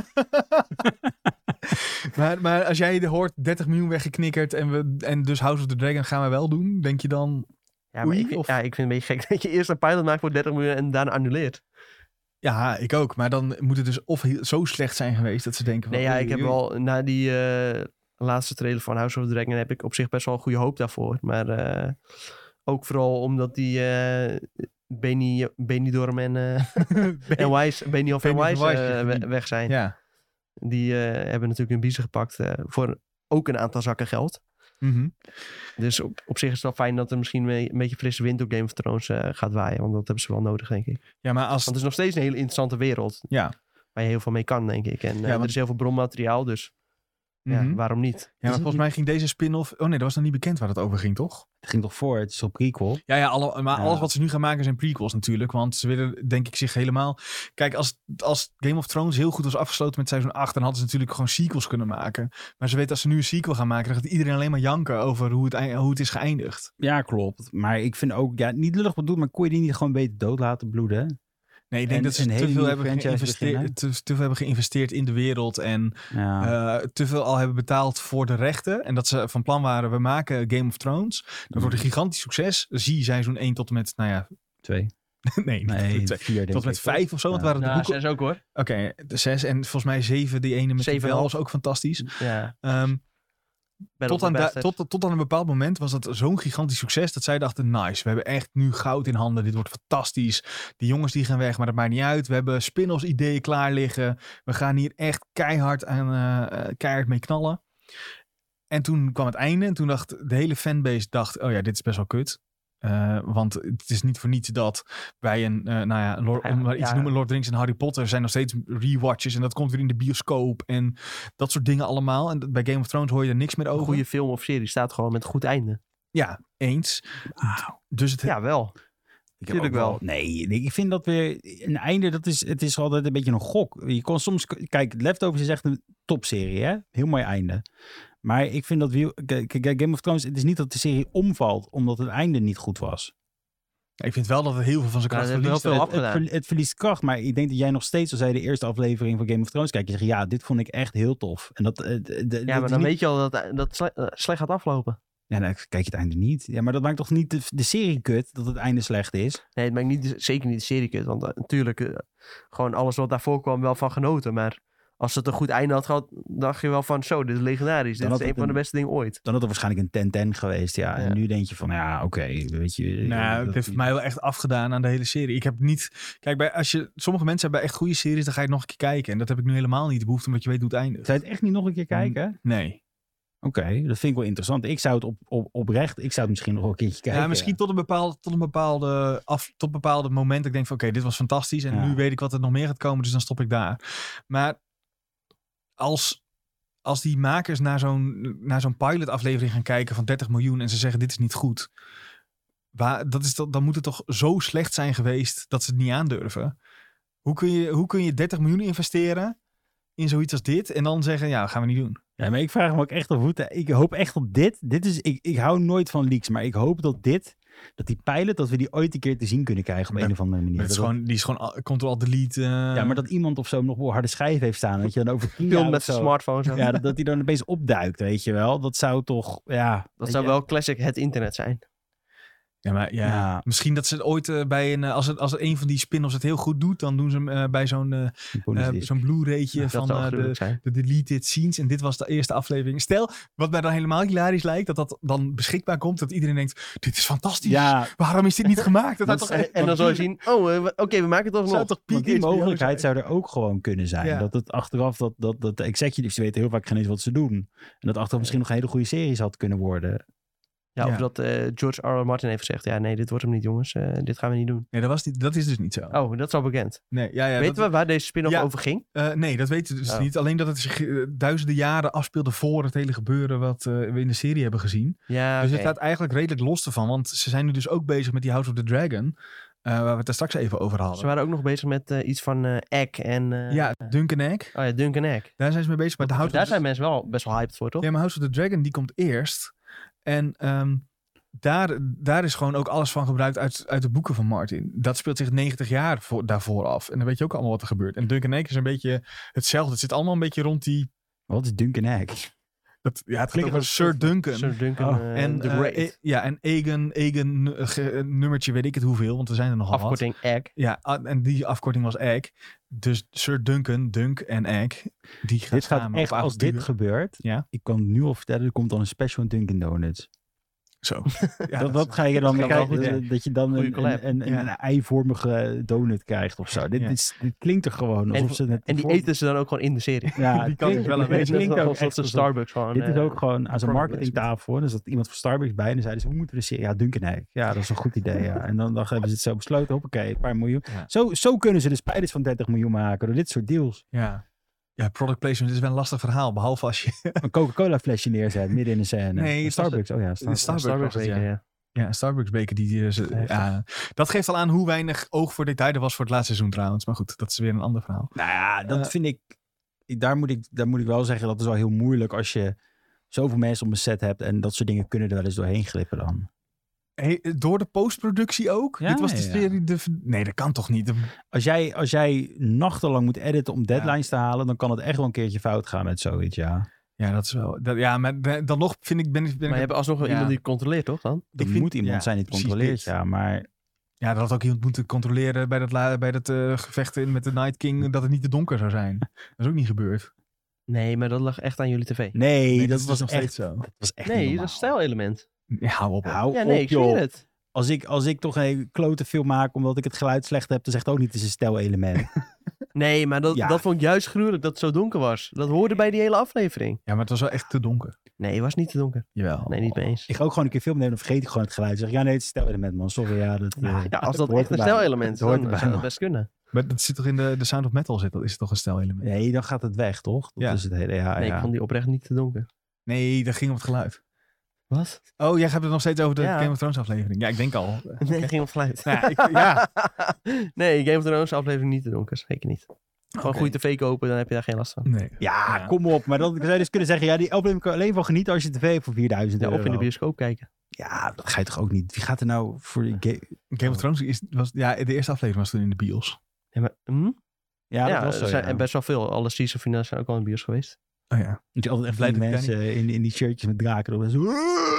maar als jij hoort 30 miljoen weggeknikkerd en dus House of the Dragon gaan we wel doen, denk je dan... Ja, maar Oei, ik of- vind het een beetje gek dat je eerst een pilot maakt voor 30 miljoen en daarna annuleert. Ja, ik ook. Maar dan moet het dus of zo slecht zijn geweest dat ze denken van... Nee, ja, oei, ik heb oei. wel na die laatste trailer van House of the Dragon heb ik op zich best wel goede hoop daarvoor. Maar ook vooral omdat die Benidorm en Wise, Benioff en Benioff en Wise Wise, weg zijn. Ja. Die hebben natuurlijk hun biezen gepakt voor ook een aantal zakken geld. Mhm. Dus op zich is het wel fijn dat er misschien een beetje frisse wind door Game of Thrones gaat waaien. Want dat hebben ze wel nodig, denk ik. Ja, maar Want het is nog steeds een hele interessante wereld. Ja. Waar je heel veel mee kan, denk ik. En want- er is heel veel bronmateriaal, dus ja, Mhm. waarom niet? Ja, maar volgens mij ging deze spin-off... Oh nee, dat was nog niet bekend waar het over ging, toch? Het ging toch voor, het is op prequel. Ja, maar Ja. alles wat ze nu gaan maken zijn prequels natuurlijk. Want ze willen, denk ik, zich helemaal... Kijk, als Game of Thrones heel goed was afgesloten met seizoen 8... dan hadden ze natuurlijk gewoon sequels kunnen maken. Maar ze weten, als ze nu een sequel gaan maken... dan gaat iedereen alleen maar janken over hoe het is geëindigd. Ja, klopt. Maar ik vind ook, niet lullig bedoeld, maar kon je die niet gewoon beter dood laten bloeden? Nee, ik denk En dat ze een te hele veel, nieuwe hebben franchise geïnvesteerd, beginnen. te veel hebben geïnvesteerd in de wereld. En Ja. te veel al hebben betaald voor de rechten. En dat ze van plan waren, we maken Game of Thrones. Dat wordt een gigantisch succes. Zie seizoen 1 tot en met, 2. nee, Nee, niet 2. 4 denk Tot en met ik. 5 of zo, want Ja. waren de boeken... 6 ook hoor. Oké, de 6 en volgens mij 7, die ene met de 7,5. bel was ook fantastisch. Ja, Tot aan een bepaald moment was dat zo'n gigantisch succes dat zij dachten, nice, we hebben echt nu goud in handen, dit wordt fantastisch. Die jongens die gaan weg, maar dat maakt niet uit. We hebben spin-offs ideeën klaar liggen. We gaan hier echt keihard mee knallen. En toen kwam het einde en toen dacht de hele fanbase, oh ja, dit is best wel kut. Want het is niet voor niets dat bij om maar iets te noemen, Lord of the Rings en Harry Potter zijn nog steeds rewatches en dat komt weer in de bioscoop en dat soort dingen allemaal. En bij Game of Thrones hoor je er niks meer een over. goede film of serie staat gewoon met een goed einde. Ja, eens. Dus het, Ja, wel. Ik heb Tuurlijk ook wel. Nee, ik vind dat weer een einde, het is altijd een beetje een gok. Je kon soms, kijk, Leftovers is echt een topserie, hè? Heel mooi einde. Maar ik vind dat Game of Thrones, het is niet dat de serie omvalt omdat het einde niet goed was. ik vind wel dat het heel veel van zijn kracht Ja, dat heeft verliest. wel afgedaan. Het verliest kracht, maar ik denk dat jij nog steeds, als jij de eerste aflevering van Game of Thrones kijkt, je zegt, ja, dit vond ik echt heel tof. En dat, Ja, maar dan weet je al dat dat slecht gaat aflopen. Ja, dan kijk je het einde niet. Ja, maar dat maakt toch niet de serie kut dat het einde slecht is? Nee, het maakt zeker niet de serie kut. Want natuurlijk, gewoon alles wat daarvoor kwam, wel van genoten. Maar als het een goed einde had gehad, dacht je wel van zo, dit is legendarisch. Dan Dit had is een het van de beste dingen ooit. Dan had er waarschijnlijk een 10-10 geweest, ja. Ja. En nu denk je van, ja, oké, weet je. Nou, het heeft voor mij wel echt afgedaan aan de hele serie. Ik heb niet... Kijk, sommige mensen hebben echt goede series, dan ga je het nog een keer kijken. En dat heb ik nu helemaal niet de behoefte, omdat je weet hoe het eindigt. Zou je het echt niet nog een keer kijken? Nee. Oké, dat vind ik wel interessant. Ik zou het oprecht, ik zou het misschien nog wel een keertje kijken. Ja, misschien tot een bepaalde moment dat ik denk van oké, dit was fantastisch. En nu weet ik wat er nog meer gaat komen, dus dan stop ik daar. Maar als die makers naar zo'n pilot-aflevering gaan kijken van 30 miljoen en ze zeggen dit is niet goed. Dan moet het toch zo slecht zijn geweest dat ze het niet aandurven. Hoe kun je 30 miljoen investeren in zoiets als dit en dan zeggen, ja, dat gaan we niet doen. Ja, maar ik vraag me ook echt af ik hoop echt op dit. Ik hou nooit van leaks, maar ik hoop dat dit dat die pilot, dat we die ooit een keer te zien kunnen krijgen op een of andere manier. Die is gewoon Ctrl-Delete. Ja, maar dat iemand of zo nog wel harde schijf heeft staan. Dat je dan over 10 jaar Film of met zijn zo... smartphone. Zo. Ja, dat hij dan opeens opduikt, weet je wel. Dat zou toch, ja... Dat zou wel classic het internet zijn. Ja, maar misschien dat ze het ooit bij een... Als er een van die spin-offs het heel goed doet, dan doen ze hem bij zo'n Blu-raytje van de deleted scenes. En dit was de eerste aflevering. Stel, wat mij dan helemaal hilarisch lijkt, dat dan beschikbaar komt, dat iedereen denkt, dit is fantastisch. Ja. Waarom is dit niet gemaakt? En dan zou je zien, oké, we maken het toch nog. Die mogelijkheid zou er ook gewoon kunnen zijn. Ja. Dat het achteraf, dat de executives weten heel vaak geen eens wat ze doen. En dat achteraf misschien nog een hele goede series had kunnen worden. Ja, of dat George R. R. Martin heeft gezegd, ja nee, dit wordt hem niet jongens, dit gaan we niet doen. Nee, dat is dus niet zo. Oh, dat is al bekend. Nee, weten we waar deze spin-off over ging? Nee, dat weten we dus niet. Alleen dat het zich duizenden jaren afspeelde voor het hele gebeuren wat we in de serie hebben gezien. Ja, dus het staat eigenlijk redelijk los ervan, want ze zijn nu dus ook bezig met die House of the Dragon, waar we het daar straks even over hadden. Ze waren ook nog bezig met iets van Egg en... ja, Dunk and Egg. Oh ja, Dunk and Egg. Daar zijn ze mee bezig. Maar daar zijn mensen wel best wel hyped voor, toch? Ja, maar House of the Dragon, die komt eerst. En daar is gewoon ook alles van gebruikt uit de boeken van Martin. Dat speelt zich 90 jaar daarvoor af. En dan weet je ook allemaal wat er gebeurt. En Dunk and Egg is een beetje hetzelfde. Het zit allemaal een beetje die... Wat is Dunk and Egg? Het klinkt over Sir Duncan. Sir Duncan en the Great. En Aegon nummertje weet ik het hoeveel, want er zijn er nogal wat. Afkorting Egg. Ja, en die afkorting was Egg. Dus Sir Duncan, Dunk en Egg, die gaat dit gaat echt, als dit gebeurt, ik kan nu al vertellen, er komt dan een special Dunkin' Donuts. Zo. Ja, dat ga je dan krijgen, dat je dan een eivormige donut krijgt of zo. Dit klinkt er gewoon alsof ze net... En die eten ze dan ook gewoon in de serie. Ja, die kan ik wel een beetje. Klinkt ook echt als Starbucks gewoon. Dit is ook gewoon aan zo'n marketingtafel. Dus dat iemand van Starbucks bij en dan zeiden ze, hoe moeten we de serie? Ja, Dunkin' Egg. Ja, dat is een goed idee. Ja. En dan hebben ze het zo besloten. Hoppakee, een paar miljoen. Ja. Zo kunnen ze de spiders van 30 miljoen maken door dit soort deals. Ja, product placement is wel een lastig verhaal. Behalve als je een Coca-Cola flesje neerzet midden in de scène. Nee, Starbucks. Starbucks beker, ja, Starbucks beker. Dat geeft al aan hoe weinig oog voor detail er was voor het laatste seizoen trouwens. Maar goed, dat is weer een ander verhaal. Nou ja, dat vind ik... Daar moet ik wel zeggen, dat is wel heel moeilijk als je zoveel mensen op een set hebt en dat soort dingen kunnen er wel eens doorheen glippen dan. Door de postproductie ook? Ja, dit was de serie... Nee, dat kan toch niet? Als jij nachtenlang moet editen om deadlines te halen, dan kan het echt wel een keertje fout gaan met zoiets, Ja, dat is wel... maar dan nog vind ik... Maar je hebt alsnog wel iemand die het controleert, toch dan? Er moet iemand zijn die het controleert, maar... Ja, dat had ook iemand moeten controleren bij dat gevecht met de Night King, dat het niet te donker zou zijn. Dat is ook niet gebeurd. Nee, maar dat lag echt aan jullie tv. Nee, dat was nog echt steeds zo. Dat was echt dat is een stijlelement. Ja, hou op. Ik zweer het. Als ik toch een klote film maak omdat ik het geluid slecht heb, dan zegt ook niet het is een stijlelement. Nee, maar dat vond ik juist gruwelijk dat het zo donker was. Dat hoorde bij die hele aflevering. Ja, maar het was wel echt te donker. Nee, het was niet te donker. Jawel. Nee, niet mee eens. Ik ga ook gewoon een keer film nemen, dan vergeet ik gewoon het geluid. Zeg ja, nee, het is een stijlelement, man. Sorry, als dat echt een stijlelement is, dan zou dat best kunnen. Maar dat zit toch in de Sound of Metal, is het toch een stijlelement? Nee, dan gaat het weg, toch? Dat is het hele, nee, ik vond die oprecht niet te donker. Nee, dat ging om het geluid. Wat? Oh, jij hebt het nog steeds over de Game of Thrones aflevering. Ja, ik denk al. Nee, het ging om het geluid. Nee, Game of Thrones aflevering niet te donker. Zeker niet. Gewoon goede tv kopen, dan heb je daar geen last van. Nee. Ja, kom op. Maar dan zou je dus kunnen zeggen, die aflevering kan alleen van genieten als je tv hebt voor 4.000 euro. Of in de bioscoop kijken. Ja, dat ga je toch ook niet. Wie gaat er nou voor Game of Thrones de eerste aflevering was toen in de bios. Ja, maar, Ja, dat was zo, En best wel veel. Alle season finales zijn ook al in de bios geweest. Oh ja. Dat je altijd even mensen in die shirtjes met draken erop. Zo,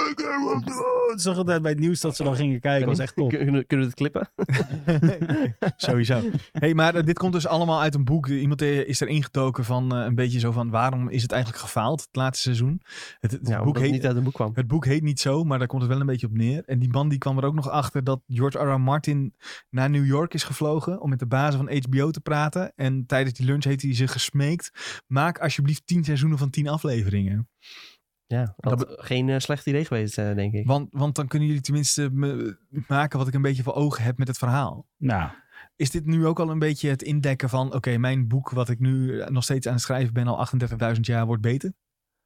het zag altijd bij het nieuws dat ze dan gingen kijken. Dat was echt top. Kunnen we het klippen? Sowieso. Hey, maar dit komt dus allemaal uit een boek. Iemand is er ingetoken van een beetje zo van waarom is het eigenlijk gefaald het laatste seizoen? Het boek heet niet uit een boek kwam. Het boek heet niet zo, maar daar komt het wel een beetje op neer. En die man die kwam er ook nog achter dat George R. R. Martin naar New York is gevlogen om met de bazen van HBO te praten. En tijdens die lunch heeft hij ze gesmeekt: maak alsjeblieft 10 seizoenen van 10 afleveringen. Ja, dat geen slecht idee geweest, denk ik. Want dan kunnen jullie tenminste maken wat ik een beetje voor ogen heb met het verhaal. Nou. Is dit nu ook al een beetje het indekken van oké, mijn boek wat ik nu nog steeds aan het schrijven ben al 38.000 jaar wordt beter?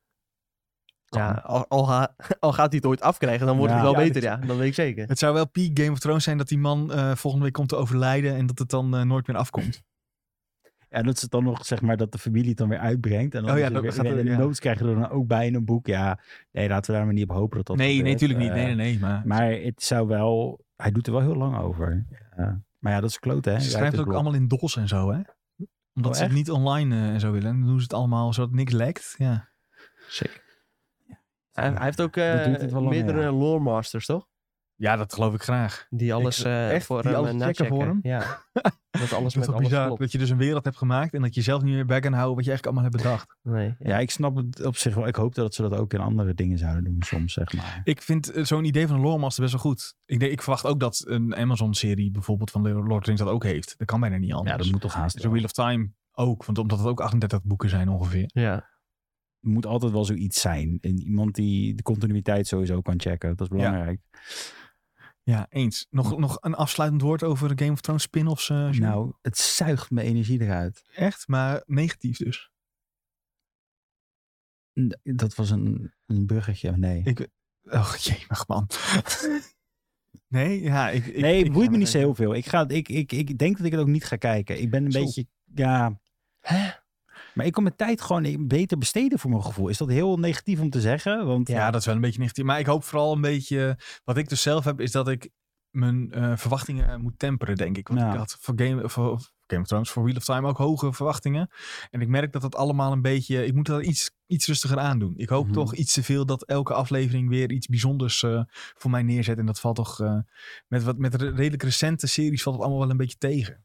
Ja, al gaat hij het ooit afkrijgen, dan wordt het wel beter, dat weet ik zeker. Het zou wel peak Game of Thrones zijn dat die man volgende week komt te overlijden en dat het dan nooit meer afkomt. Ja, dat is het dan nog, zeg maar, dat de familie het dan weer uitbrengt. En dan Oh ja, is dat weer, gaat er, en de ja. notes krijgen er dan ook bij in een boek. Ja, nee, laten we daar maar niet op hopen dat Nee, gebeurt. natuurlijk niet. Nee. Maar het zou wel... Hij doet er wel heel lang over. Maar ja, dat is klote, hè? Ze schrijven het ook allemaal in DOS en zo, hè? Omdat ze het echt? niet online en zo willen. En dan doen ze het allemaal zodat niks lekt. Ja. Sick. Hij heeft ook Dat duurt het wel lang, meerdere ja. lore masters, toch? Ja, dat geloof ik graag. Die alles echt? voor Die hem alles checken nachecken. voor hem? Ja. Dat alles Dat met is toch alles bizar klopt. dat je dus een wereld hebt gemaakt en dat je zelf niet meer bij kan houden wat je eigenlijk allemaal hebt bedacht. Nee, Ja, ik snap het op zich wel. Ik hoop dat ze dat ook in andere dingen zouden doen soms, zeg maar. Ik vind zo'n idee van een lore master best wel goed. Ik verwacht ook dat een Amazon-serie bijvoorbeeld van Lord of the Rings dat ook heeft. Dat kan bijna niet anders. Ja, dat moet toch haast. Zo'n Wheel of Time ook, want omdat het ook 38 boeken zijn ongeveer. Ja. Er moet altijd wel zoiets zijn. En iemand die de continuïteit sowieso kan checken. Dat is belangrijk. Ja, eens. Nog een afsluitend woord over Game of Thrones spin-offs? Jean? Nou, het zuigt mijn energie eruit. Echt, maar negatief dus. Dat was een bruggetje. Nee. Oh, jemig man. Nee, ja. Nee, het boeit me niet zo heel veel. Ik denk dat ik het ook niet ga kijken. Ik ben een Zo. beetje... Ja. Maar ik kan mijn tijd gewoon beter besteden voor mijn gevoel. Is dat heel negatief om te zeggen? Want Ja, dat is wel een beetje negatief. Maar ik hoop vooral een beetje... Wat ik dus zelf heb, is dat ik mijn verwachtingen moet temperen, denk ik. Want Ja. ik had voor Game of Thrones, voor Wheel of Time ook hoge verwachtingen. En ik merk dat het allemaal een beetje... Ik moet dat iets rustiger aandoen. Ik hoop toch iets te veel dat elke aflevering weer iets bijzonders voor mij neerzet. En dat valt toch... met redelijk recente series valt het allemaal wel een beetje tegen.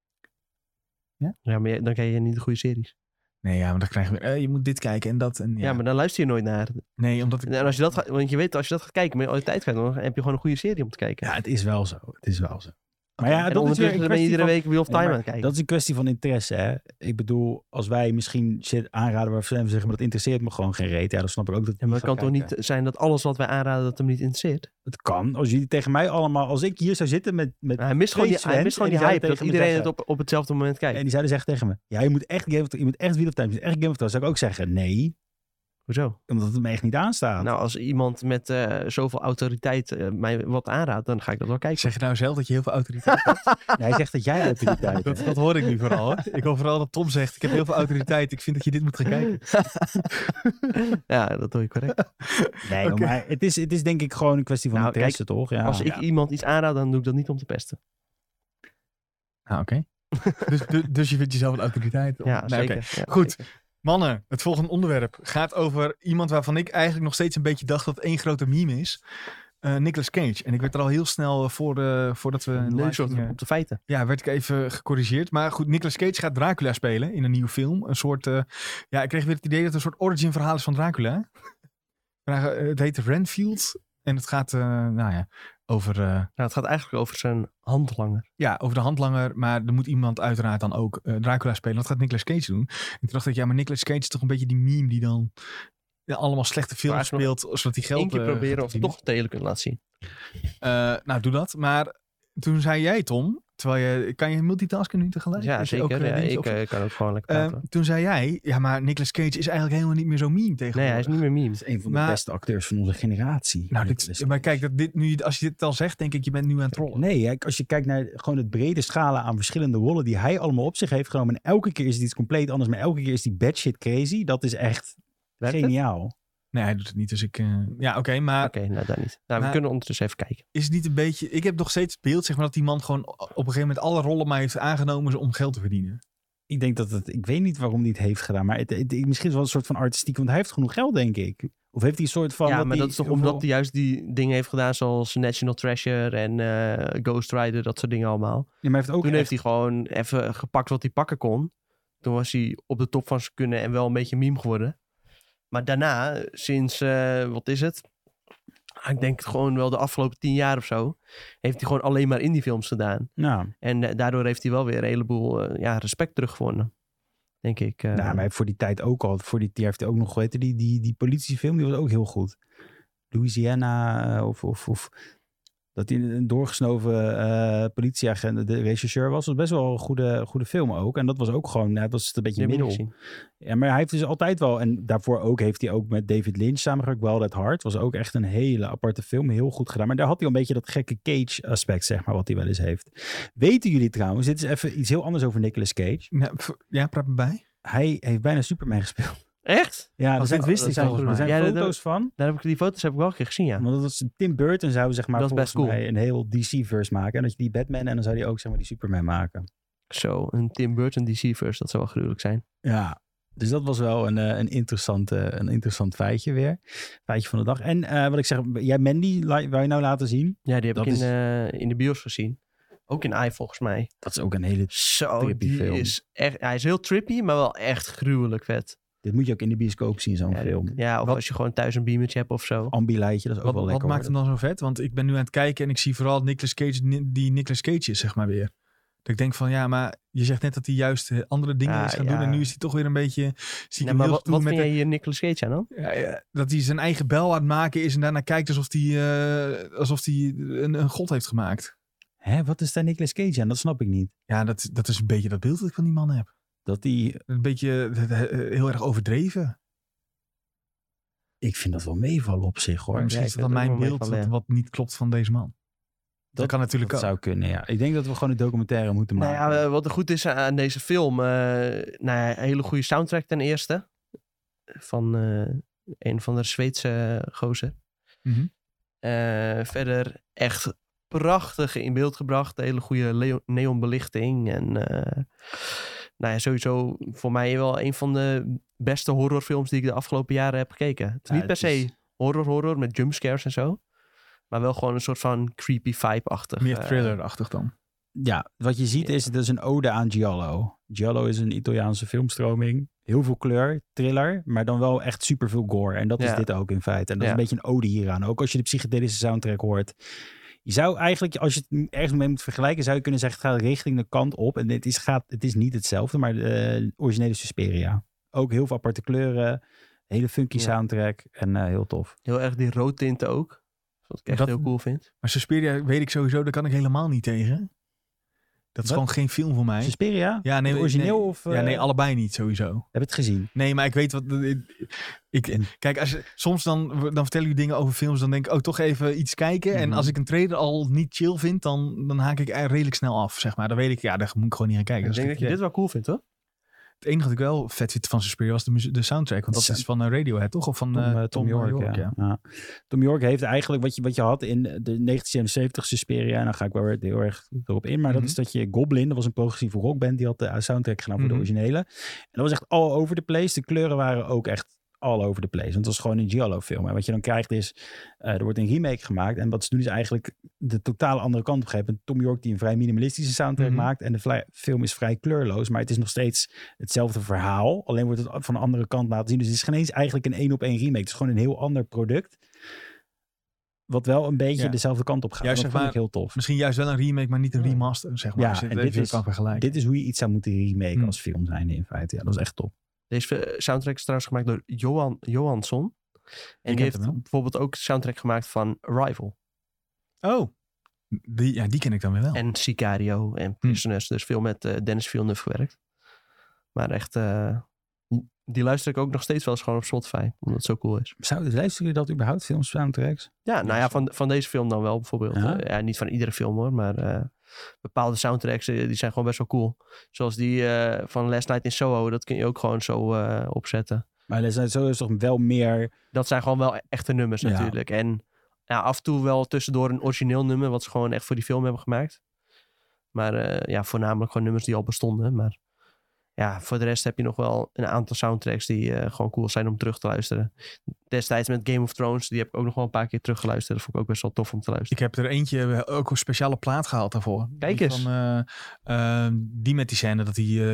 Ja, maar dan krijg je niet de goede series. Nee, ja, maar dan krijgen we... je moet dit kijken en dat. En, Ja, maar dan luister je nooit naar. Nee, omdat ik... En als je dat gaat, want je weet, als je dat gaat kijken, maar je al je tijd gaat, dan heb je gewoon een goede serie om te kijken. Ja, het is wel zo. Het is wel zo. Maar ja, en dat is weer ondertussen een ben je kwestie iedere van... week Wheel of Time Nee, aan maar het kijken. dat is een kwestie van interesse, hè. Ik bedoel, als wij misschien shit aanraden waarvan we zeggen, maar dat interesseert me gewoon geen reet. Ja, dan snap ik ook dat ik Ja, maar het niet kan ga toch kijken. niet zijn dat alles wat wij aanraden, dat hem niet interesseert? Het kan. Als jullie tegen mij allemaal... Als ik hier zou zitten met Hij mist gewoon die, twee hij mist gewoon Svens die en die hype dat zouden tegen me iedereen zeggen- het op hetzelfde moment kijkt. En die zouden zeggen tegen me, ja, je moet echt Wheel of Time, je moet echt Game of Thrones. Zou ik ook zeggen, nee, Hoezo? omdat het me echt niet aanstaat. Nou, als iemand met zoveel autoriteit mij wat aanraadt, dan ga ik dat wel kijken. Zeg je nou zelf dat je heel veel autoriteit hebt? Hij zegt dat jij autoriteit hebt. Dat hoor ik nu vooral. Hoor. Ik hoor vooral dat Tom zegt, ik heb heel veel autoriteit. Ik vind dat je dit moet gaan kijken. Ja, dat doe je correct. Nee, Oké. maar het is denk ik gewoon een kwestie van Nou, interesse, toch? Ja. Als ik iemand iets aanraad, dan doe ik dat niet om te pesten. Ah, oké. Dus je vindt jezelf een autoriteit? Ja, Nee, zeker. oké. Ja, Goed. zeker. Mannen, het volgende onderwerp gaat over iemand waarvan ik eigenlijk nog steeds een beetje dacht dat het één grote meme is. Nicolas Cage. En ik werd er al heel snel voordat we Neus live op gingen, de feiten. ja, werd ik even gecorrigeerd. Maar goed, Nicolas Cage gaat Dracula spelen in een nieuwe film. Een soort, ja, ik kreeg weer het idee dat het een soort origin verhaal is van Dracula. Het heet Renfield. En het gaat, nou ja, over... Nou, het gaat eigenlijk over zijn handlanger. Ja, over de handlanger, maar er moet iemand uiteraard dan ook Dracula spelen. Dat gaat Nicolas Cage doen. En toen dacht ik, ja, maar Nicolas Cage is toch een beetje die meme die dan allemaal slechte films eigenlijk speelt, zodat hij geld... Eén keer proberen gaat of het verdienen. toch telen kunnen laten zien. Nou, doe dat. Maar toen zei jij, Tom, terwijl kan je multitasken nu tegelijk? Ja, Dat je zeker. ook, Ja, dingetjes ik opzet? kan ook gewoon lekker praten. Toen zei jij, ja, maar Nicolas Cage is eigenlijk helemaal niet meer zo meme tegenwoordig. Nee, hij is niet meer meme. Het is een van de Maar- beste acteurs van onze generatie. Nou, Nicolas maar Cage. kijk, als je dit al zegt, denk ik, je bent nu aan het trollen. Nee, hè, als je kijkt naar gewoon het brede scala aan verschillende rollen die hij allemaal op zich heeft genomen. En elke keer is het iets compleet anders, maar elke keer is die batshit crazy. Dat is echt Werkt het? geniaal. Nee, hij doet het niet, dus ik... ja, oké, maar... Oké, nou daar niet. Nou, we Maar- kunnen ondertussen even kijken. Is het niet een beetje... Ik heb nog steeds het beeld, zeg maar, dat die man gewoon op een gegeven moment alle rollen maar heeft aangenomen om geld te verdienen. Ik denk dat het... Ik weet niet waarom hij het heeft gedaan, maar misschien is het wel een soort van artistiek, want hij heeft genoeg geld, denk ik. Of heeft hij een soort van... Ja, maar hij dat is toch heel omdat veel- hij juist die dingen heeft gedaan zoals National Treasure en Ghost Rider, dat soort dingen allemaal. Ja, maar hij heeft ook Toen echt- heeft hij gewoon even gepakt wat hij pakken kon. Toen was hij op de top van zijn kunnen en wel een beetje meme geworden. Maar daarna, sinds, wat is het? Ik denk gewoon wel de afgelopen 10 jaar of zo, heeft hij gewoon alleen maar indiefilms gedaan. Nou, En daardoor heeft hij wel weer een heleboel respect teruggewonnen. Denk ik. nou, maar hij heeft voor die tijd ook al... Voor die heeft hij ook nog, weet je, die politiefilm, die was ook heel goed. Louisiana of Dat hij een doorgesnoven politieagent, de regisseur was. Dat was best wel een goede film ook. En dat was ook gewoon, dat was een beetje middel. Ja, maar hij heeft dus altijd wel, en daarvoor ook heeft hij ook met David Lynch samengewerkt. Wild at Heart was ook echt een hele aparte film. Heel goed gedaan. Maar daar had hij een beetje dat gekke Cage aspect, zeg maar, wat hij wel eens heeft. Weten jullie trouwens, dit is even iets heel anders over Nicolas Cage. Ja, praat me bij. Hij heeft bijna Superman gespeeld. Echt? Ja, dat wist ik volgens mij. Er zijn foto's van. Die foto's heb ik wel een keer gezien, ja. Want dat was Tim Burton zou zeg maar dat volgens cool. mij een heel DC-verse maken. En dat je die Batman en dan zou hij ook zeg maar die Superman maken. Zo, een Tim Burton DC-verse, dat zou wel gruwelijk zijn. Ja, dus dat was wel een interessant feitje weer. Feitje van de dag. En wat ik zeg, jij Mandy, wou je nou laten zien? Ja, die heb ik in de bios gezien. Ook in AI volgens mij. Dat is ook een hele trippy film. Hij is heel trippy, maar wel echt gruwelijk vet. Dit moet je ook in de bioscoop zien, zo'n film. Ja, of als je gewoon thuis een beamertje hebt of zo. Ambilijdje, dat is ook wel lekker. Wat maakt hem dan zo vet? Want ik ben nu aan het kijken en ik zie vooral Nicolas Cage, die Nicolas Cage is, zeg maar weer. Dat ik denk van, ja, maar je zegt net dat hij juist andere dingen is gaan doen. En nu is hij toch weer een beetje... maar wat vind jij hier Nicolas Cage aan dan? Ja, dat hij zijn eigen bel aan het maken is en daarna kijkt alsof hij een god heeft gemaakt. Hè, wat is daar Nicolas Cage aan? Dat snap ik niet. Ja, dat is een beetje dat beeld dat ik van die man heb. Dat die... Een beetje heel erg overdreven. Ik vind dat wel meevallen op zich, hoor. Misschien is dat dan mijn beeld wat niet klopt van deze man. Dat kan natuurlijk ook. Dat zou kunnen, ja. Ik denk dat we gewoon een documentaire moeten maken. Nou ja, wat er goed is aan deze film... een hele goede soundtrack ten eerste. Van een van de Zweedse gozer. Mm-hmm. Verder echt prachtig in beeld gebracht. Een hele goede neonbelichting. En sowieso voor mij wel een van de beste horrorfilms die ik de afgelopen jaren heb gekeken. Het is niet per se horror met jumpscares en zo. Maar wel gewoon een soort van creepy vibe-achtig. Meer thriller-achtig dan. Ja, wat je ziet is, het is een ode aan Giallo. Giallo is een Italiaanse filmstroming. Heel veel kleur, thriller, maar dan wel echt superveel gore. En dat is dit ook in feite. En dat is een beetje een ode hieraan. Ook als je de psychedelische soundtrack hoort. Je zou eigenlijk, als je het ergens mee moet vergelijken, zou je kunnen zeggen, het gaat richting de kant op. En het is niet hetzelfde, maar de originele Suspiria. Ook heel veel aparte kleuren, hele funky soundtrack en heel tof. Heel erg die roodtinten ook. Wat ik echt heel cool vind. Maar Suspiria weet ik sowieso, daar kan ik helemaal niet tegen. Dat is gewoon geen film voor mij. Suspiria? Ja, nee, origineel of... Ja, nee, allebei niet sowieso. Heb je het gezien? Nee, maar ik weet wat... Kijk, soms dan vertellen jullie dingen over films, dan denk ik, toch even iets kijken. Mm-hmm. En als ik een trailer al niet chill vind, dan haak ik redelijk snel af, zeg maar. Dan weet ik, daar moet ik gewoon niet gaan kijken. Ik denk dat je dit wel cool vindt, hoor. Het enige wat ik wel vet vind van Suspiria was de soundtrack. Want dat is van Radiohead, toch? Of van Tom York, ja. Tom York heeft eigenlijk wat je had in de 1977 Suspiria. En dan ga ik wel weer heel erg erop in. Maar dat is dat je Goblin, dat was een progressieve rockband. Die had de soundtrack gedaan voor de originele. En dat was echt all over the place. De kleuren waren ook echt all over the place. Want het was gewoon een Giallo film. En wat je dan krijgt is, er wordt een remake gemaakt. En wat ze doen is eigenlijk de totale andere kant op gegeven. Tom York die een vrij minimalistische soundtrack maakt. En de film is vrij kleurloos. Maar het is nog steeds hetzelfde verhaal. Alleen wordt het van de andere kant laten zien. Dus het is geen eens eigenlijk een 1-op-1 remake. Het is gewoon een heel ander product. Wat wel een beetje dezelfde kant op gaat. Juist, dat vond ik heel tof. Misschien juist wel een remake, maar niet een remaster, zeg maar. Ja, als je en dit is hoe je iets zou moeten remaken als film zijn in feite. Ja, dat is echt top. Deze soundtrack is trouwens gemaakt door Johansson. En die heeft bijvoorbeeld ook de soundtrack gemaakt van Arrival. Oh, die ken ik dan weer wel. En Sicario en Prisoners. Dus veel met Dennis Villeneuve gewerkt. Maar echt, die luister ik ook nog steeds wel eens gewoon op Spotify. Omdat het zo cool is. Luisteren jullie dat überhaupt, films, soundtracks? Ja, nou ja, van deze film dan wel bijvoorbeeld. Niet van iedere film hoor, maar bepaalde soundtracks die zijn gewoon best wel cool. Zoals die van Last Night in Soho, dat kun je ook gewoon zo opzetten. Maar Last Night in Soho is toch wel meer... Dat zijn gewoon wel echte nummers natuurlijk. En af en toe wel tussendoor een origineel nummer, wat ze gewoon echt voor die film hebben gemaakt. Maar voornamelijk gewoon nummers die al bestonden. Maar ja, voor de rest heb je nog wel een aantal soundtracks die gewoon cool zijn om terug te luisteren. Destijds met Game of Thrones, die heb ik ook nog wel een paar keer teruggeluisterd. Dat vond ik ook best wel tof om te luisteren. Ik heb er eentje, ook een speciale plaat gehaald daarvoor. Kijk eens. Die met die scène dat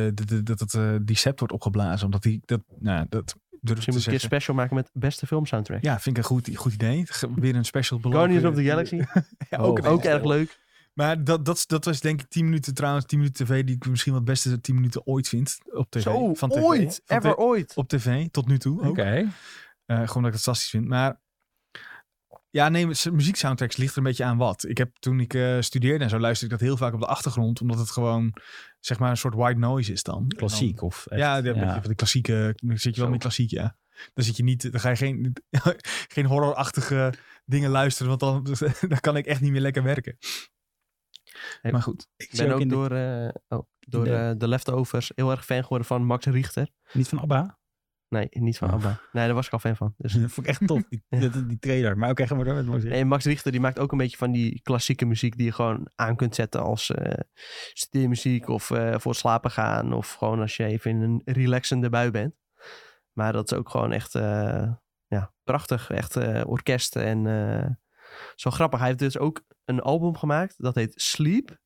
die sept wordt opgeblazen. Omdat Misschien moet je een keer special maken met beste film soundtrack. Ja, vind ik een goed idee. Weer een special beloofd. Guardians of the Galaxy. Ook erg leuk. Maar dat was denk ik 10 minuten trouwens. 10 minuten tv die ik misschien wel het beste 10 minuten ooit vind. Op tv. Zo, van tv. ooit. Ooit. Op tv, tot nu toe. Oké. Gewoon dat ik het fantastisch vind. Maar Ja, nee, muzieksoundtracks ligt er een beetje aan wat. Toen ik studeerde en zo, luisterde ik dat heel vaak op de achtergrond. Omdat het gewoon, zeg maar, een soort white noise is dan. Klassiek of echt, Ja, van de klassieke, dan zit je wel met klassiek, ja. Dan zit je niet, dan ga je geen horrorachtige dingen luisteren, want dan kan ik echt niet meer lekker werken. Maar goed. Ik ben ook door The Leftovers heel erg fan geworden van Max Richter. Niet van ABBA? Nee, niet van ABBA. Nee, daar was ik al fan van. Dus. Dat vond ik echt tof, die trailer. Maar oké, gaan we door met Max Richter. Nee, Max Richter die maakt ook een beetje van die klassieke muziek die je gewoon aan kunt zetten als studeermuziek of voor het slapen gaan. Of gewoon als je even in een relaxende bui bent. Maar dat is ook gewoon echt prachtig. Echt orkest en zo grappig. Hij heeft dus ook een album gemaakt. Dat heet Sleep.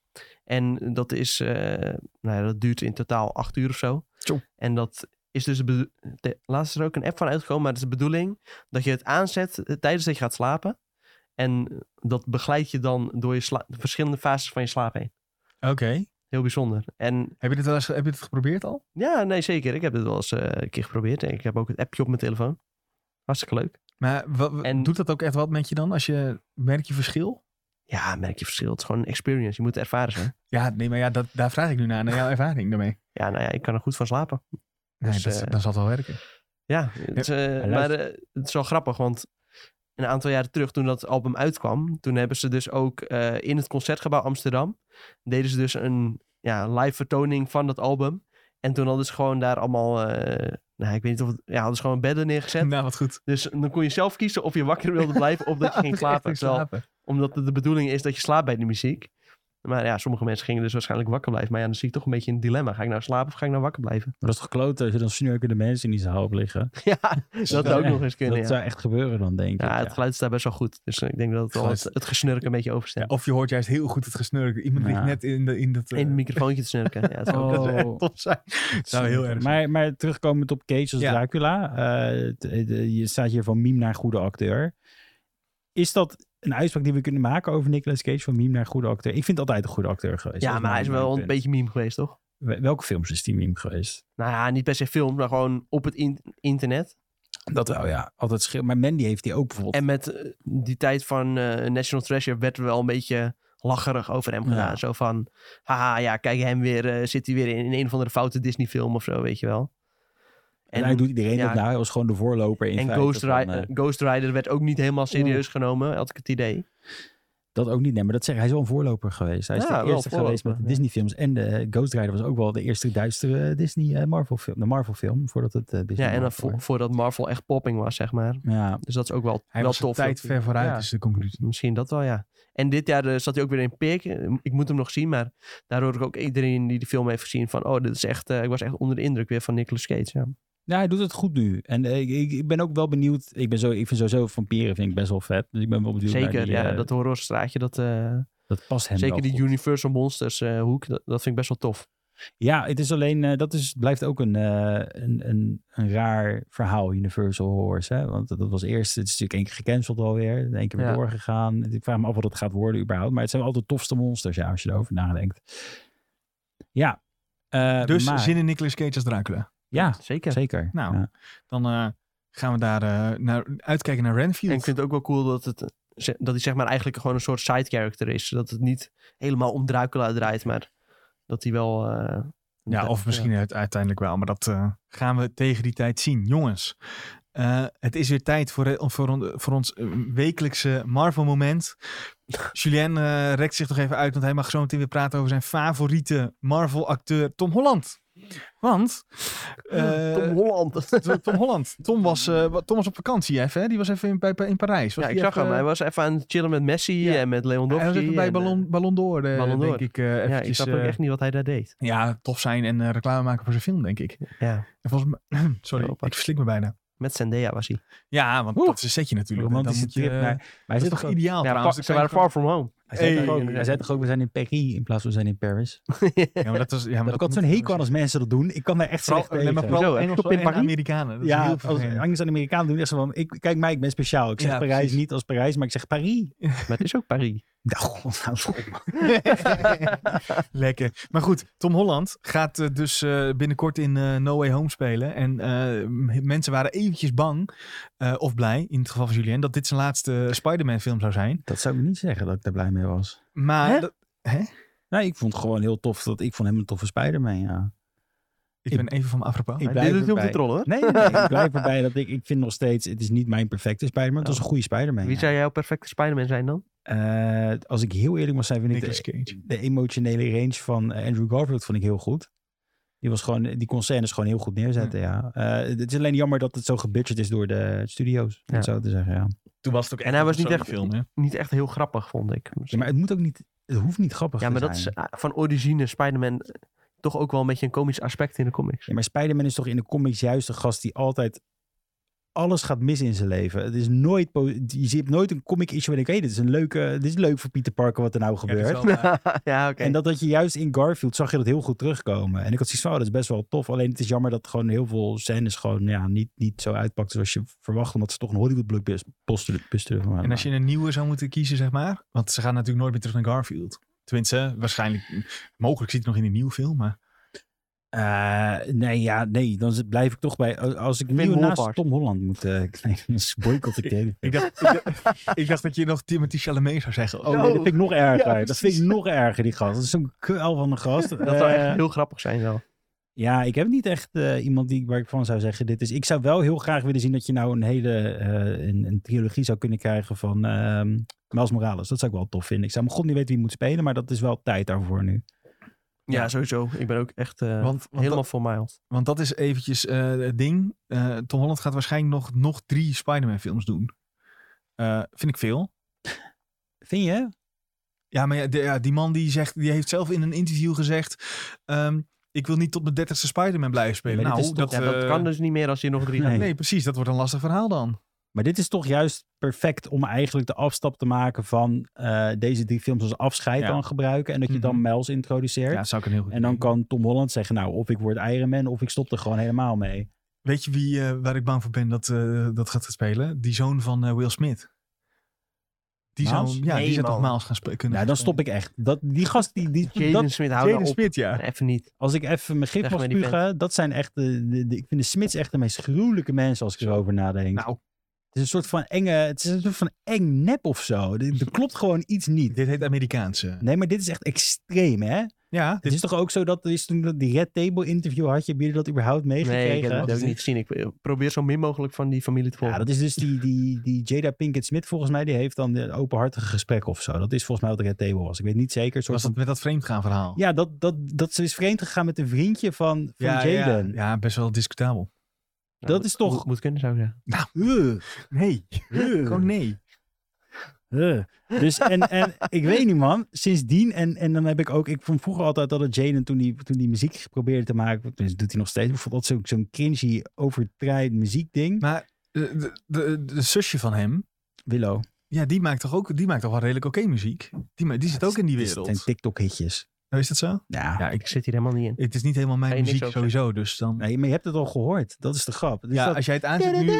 En dat is, dat duurt in totaal 8 uur of zo. En dat is dus, laatst is er ook een app van uitgekomen. Maar het is de bedoeling dat je het aanzet tijdens dat je gaat slapen. En dat begeleidt je dan door de verschillende fases van je slaap heen. Oké. Heel bijzonder. En, heb je dit geprobeerd al? Ja, nee, zeker. Ik heb het wel eens een keer geprobeerd. Ik heb ook het appje op mijn telefoon. Hartstikke leuk. Maar doet dat ook echt wat met je dan? Merk je verschil? Ja, merk je verschil. Het is gewoon een experience. Je moet het ervaren zijn. Ja, nee, maar ja, daar vraag ik nu naar jouw ervaring daarmee. Ja, nou ja, ik kan er goed van slapen. Nee, dus, dan zal het wel werken. Ja, maar het is wel grappig, want een aantal jaren terug, toen dat album uitkwam, toen hebben ze dus ook in het Concertgebouw Amsterdam, deden ze dus een live vertoning van dat album. En toen hadden ze gewoon daar allemaal, ik weet niet of hadden ze gewoon bedden neergezet. Nou, wat goed. Dus dan kon je zelf kiezen of je wakker wilde blijven of dat je ging slapen. Omdat de bedoeling is dat je slaapt bij de muziek. Maar ja, sommige mensen gingen dus waarschijnlijk wakker blijven. Maar ja, dan zie ik toch een beetje een dilemma. Ga ik nou slapen of ga ik nou wakker blijven? Maar dat is gekloten als je dan snurken de mensen in die zaal op liggen. Ja, dat zou ook nog eens kunnen. Dat zou echt gebeuren dan, denk ik. Ja, het geluid is daar best wel goed. Dus ik denk dat het gesnurk een beetje overstemt. Ja, of je hoort juist heel goed het gesnurk. Iemand ligt net in het microfoontje te snurken. Ja, het zou ook top zijn. Het zou heel erg zijn. Maar terugkomend op Cage als Dracula. Je staat hier van meme naar goede acteur. Is dat een uitspraak die we kunnen maken over Nicolas Cage van meme naar goede acteur? Ik vind het altijd een goede acteur geweest. Ja, maar hij is wel een beetje meme geweest, toch? Welke films is die meme geweest? Nou ja, niet per se film, maar gewoon op het internet. Dat wel, ja. Altijd scheelt. Maar Mandy heeft die ook bijvoorbeeld. En met die tijd van National Treasure werd er wel een beetje lacherig over hem gedaan. Zo van, haha, ja, kijk hem weer, zit hij weer in een of andere foute Disney film of zo, weet je wel. En hij doet iedereen dat nou. Hij was gewoon de voorloper in feite. Ghost Rider werd ook niet helemaal serieus genomen, had ik het idee. Dat ook niet, nee. Maar dat zeg hij is wel een voorloper geweest. Hij is de eerste geweest met de Disney films. En de Ghost Rider was ook wel de eerste duistere Disney Marvel film. De Marvel film, voordat het Disney en voordat Marvel echt popping was, zeg maar. Ja. Dus dat is ook wel, hij was tof. Tijd ver vooruit is de conclusie. Misschien dat wel, ja. En dit jaar zat hij ook weer in Peek. Ik moet hem nog zien, maar daar hoor ik ook iedereen die de film heeft gezien van, dit is echt, ik was echt onder de indruk weer van Nicolas Cage, ja. Ja, hij doet het goed nu. En ik ben ook wel benieuwd. Ik vind sowieso vampieren vind ik best wel vet. Dus ik ben wel benieuwd. Zeker, dat horrorstraatje, dat past hem zeker wel die goed. Universal Monsters hoek, dat vind ik best wel tof. Ja, het is alleen, blijft ook een raar verhaal, Universal Horrors. Hè? Want dat was eerst, het is natuurlijk 1 keer gecanceld alweer. 1 keer weer doorgegaan. Ik vraag me af wat het gaat worden überhaupt. Maar het zijn wel altijd de tofste monsters, als je erover nadenkt. Ja. Dus zin in Nicolas Cage als Dracula. Ja, zeker. Nou, dan gaan we daar uitkijken naar Renfield. En ik vind het ook wel cool dat hij zeg maar eigenlijk gewoon een soort side character is. Dat het niet helemaal om Dracula draait, maar dat hij wel... of misschien uiteindelijk wel, maar dat gaan we tegen die tijd zien. Jongens, het is weer tijd voor ons wekelijkse Marvel moment. Julien rekt zich nog even uit, want hij mag zo meteen weer praten over zijn favoriete Marvel acteur Tom Holland. Want... Tom Holland. Tom was op vakantie even, hè? Die was even in Parijs. Ik zag hem. Hij was even aan het chillen met Messi en met Lewandowski. Hij was even bij Ballon d'Or, denk ik. Ik snap ook echt niet wat hij daar deed. Ja, tof zijn en reclame maken voor zijn film, denk ik. Ja. En volgens mij... Sorry, ik verslik me bijna. Met Zendaya was hij. Ja, want dat is een setje natuurlijk. Romantische trip. Maar hij is toch ideaal trouwens. Ze waren far from home. Hij zei toch ook, we zijn in Paris in plaats van we zijn in Paris. Ja, maar dat is... Ja, maar Ik had zo'n hekel aan als mensen dat doen. Ik kan daar echt slecht tegen. Maar vooral Zo, Engelse in en Paris? Amerikanen. Dat is heel Ja, als vervelend. Engels en Amerikanen doen echt zo van... Kijk mij, ik ben speciaal. Ik zeg Ja, Parijs precies. niet als Parijs, maar ik zeg Paris. Maar het is ook Paris. Nou, god, nou, schop me. Lekker. Maar goed, Tom Holland gaat dus binnenkort in No Way Home spelen. En mensen waren eventjes bang, of blij, in het geval van Julien, dat dit zijn laatste Spider-Man film zou zijn. Dat zou ik niet zeggen dat ik daar blij mee was. Maar... Hè? Nee, ik vond het gewoon heel tof. Ik vond hem een toffe Spider-Man, ja. Ik ben even van me apropos. Ik Dit blijf is om te erbij. trollen. Nee, ik blijf erbij dat ik vind nog steeds... Het is niet mijn perfecte Spider-Man. Het was een goede Spider-Man. Wie ja. zou jouw perfecte Spider-Man zijn dan? Als ik heel eerlijk mag zijn, vind Nicolas ik Cage. de emotionele range van Andrew Garfield vond ik heel goed. Die kon scènes gewoon heel goed neerzetten, ja. Het is alleen jammer dat het zo gebudget is door de studio's, om het zo te zeggen, ja. Toen was het ook En hij was niet echt, film, hè? niet echt heel grappig, vond ik. Ja, maar het moet ook niet... Het hoeft niet grappig Ja, te maar zijn. dat is van origine Spider-Man toch ook wel een beetje een komisch aspect in de comics. Ja, maar Spider-Man is toch in de comics juist de gast die altijd... Alles gaat mis in zijn leven. Het is nooit... Je ziet nooit een comic issue waar ik dit is leuk voor Peter Parker wat er nou gebeurt. Ja, oké. En dat je juist in Garfield zag je dat heel goed terugkomen. En ik had zoiets van, dat is best wel tof. Alleen het is jammer dat gewoon heel veel scènes gewoon niet zo uitpakt zoals je verwacht. Omdat ze toch een Hollywood blockbuster van En als je een nieuwe zou moeten kiezen, zeg maar. Want ze gaan natuurlijk nooit meer terug naar Garfield. Tenminste, waarschijnlijk... Mogelijk zit het nog in een nieuwe film, maar... Nee, dan blijf ik toch bij... Als ik nieuw naast Tom Holland moet... dan boycott ik de hele film. Ik dacht dat je nog Timothée Chalamet zou zeggen. Oh nee, dat vind ik nog erger. Ja, dat vind ik nog erger, die gast. Dat is zo'n kuil van een gast. Dat zou echt heel grappig zijn wel. Ja, ik heb niet echt iemand waar ik van zou zeggen dit is. Ik zou wel heel graag willen zien dat je nou een hele een trilogie zou kunnen krijgen van Miles Morales. Dat zou ik wel tof vinden. Ik zou mijn god niet weten wie moet spelen, maar dat is wel tijd daarvoor nu. Ja, sowieso. Ik ben ook echt Want helemaal voor Miles. Want dat is eventjes het ding. Tom Holland gaat waarschijnlijk nog 3 Spider-Man films doen. Vind ik veel. Vind je? Ja, maar die man die heeft zelf in een interview gezegd... ik wil niet tot mijn 30ste Spider-Man blijven spelen. Ja, Nou, dat kan dus niet meer als je nog 3 gaat. Nee, precies. Dat wordt een lastig verhaal dan. Maar dit is toch juist perfect om eigenlijk de afstap te maken van deze 3 films als afscheid dan gebruiken. En dat je dan Miles introduceert. Ja, dat zou ik een heel goed en dan kan Tom Holland zeggen, nou, of ik word Iron Man of ik stop er gewoon helemaal mee. Weet je waar ik bang voor ben dat gaat spelen? Die zoon van Will Smith. Die zou toch Miles gaan kunnen. Ja, dan stop ik echt. Die gast die Jaden Smith, hou Jaden Smith, ja. Even niet. Als ik even mijn gif mag spugen, dat zijn echt ik vind de Smiths echt de meest gruwelijke mensen als ik erover nadenk. Nou, het is een soort van eng nep of zo. Er klopt gewoon iets niet. Dit heet Amerikaanse. Nee, maar dit is echt extreem, hè? Ja. Het is toch ook zo dat toen die Red Table interview had, heb je dat überhaupt meegekregen? Nee, ik heb het ook niet gezien. Ik probeer zo min mogelijk van die familie te volgen. Ja, dat is dus die Jada Pinkett Smith volgens mij, die heeft dan de openhartige gesprek of zo. Dat is volgens mij wat de Red Table was. Ik weet niet zeker. Was dat met dat vreemdgaan verhaal? Ja, dat ze is vreemd gegaan met een vriendje van Jaden. Ja, best wel discutabel. Dat is toch... Moet kunnen, zou ik zeggen. Nou, nee. Gewoon nee. Dus en ik weet niet, man. Sindsdien en dan heb ik ook... Ik vond vroeger altijd dat Jaden toen die muziek probeerde te maken... Dus doet hij nog steeds. Ik vond dat zo'n cringy, overdraaid muziekding. Maar de zusje van hem... Willow. Ja, die maakt toch wel redelijk oké muziek? Die zit ook in die wereld. Het zijn TikTok-hitjes. Is dat zo? Ja, ik zit hier helemaal niet in. Het is niet helemaal mijn muziek sowieso, dus dan... Nee, maar je hebt het al gehoord. Dat is de grap. Dus ja, als jij het aanzet nu...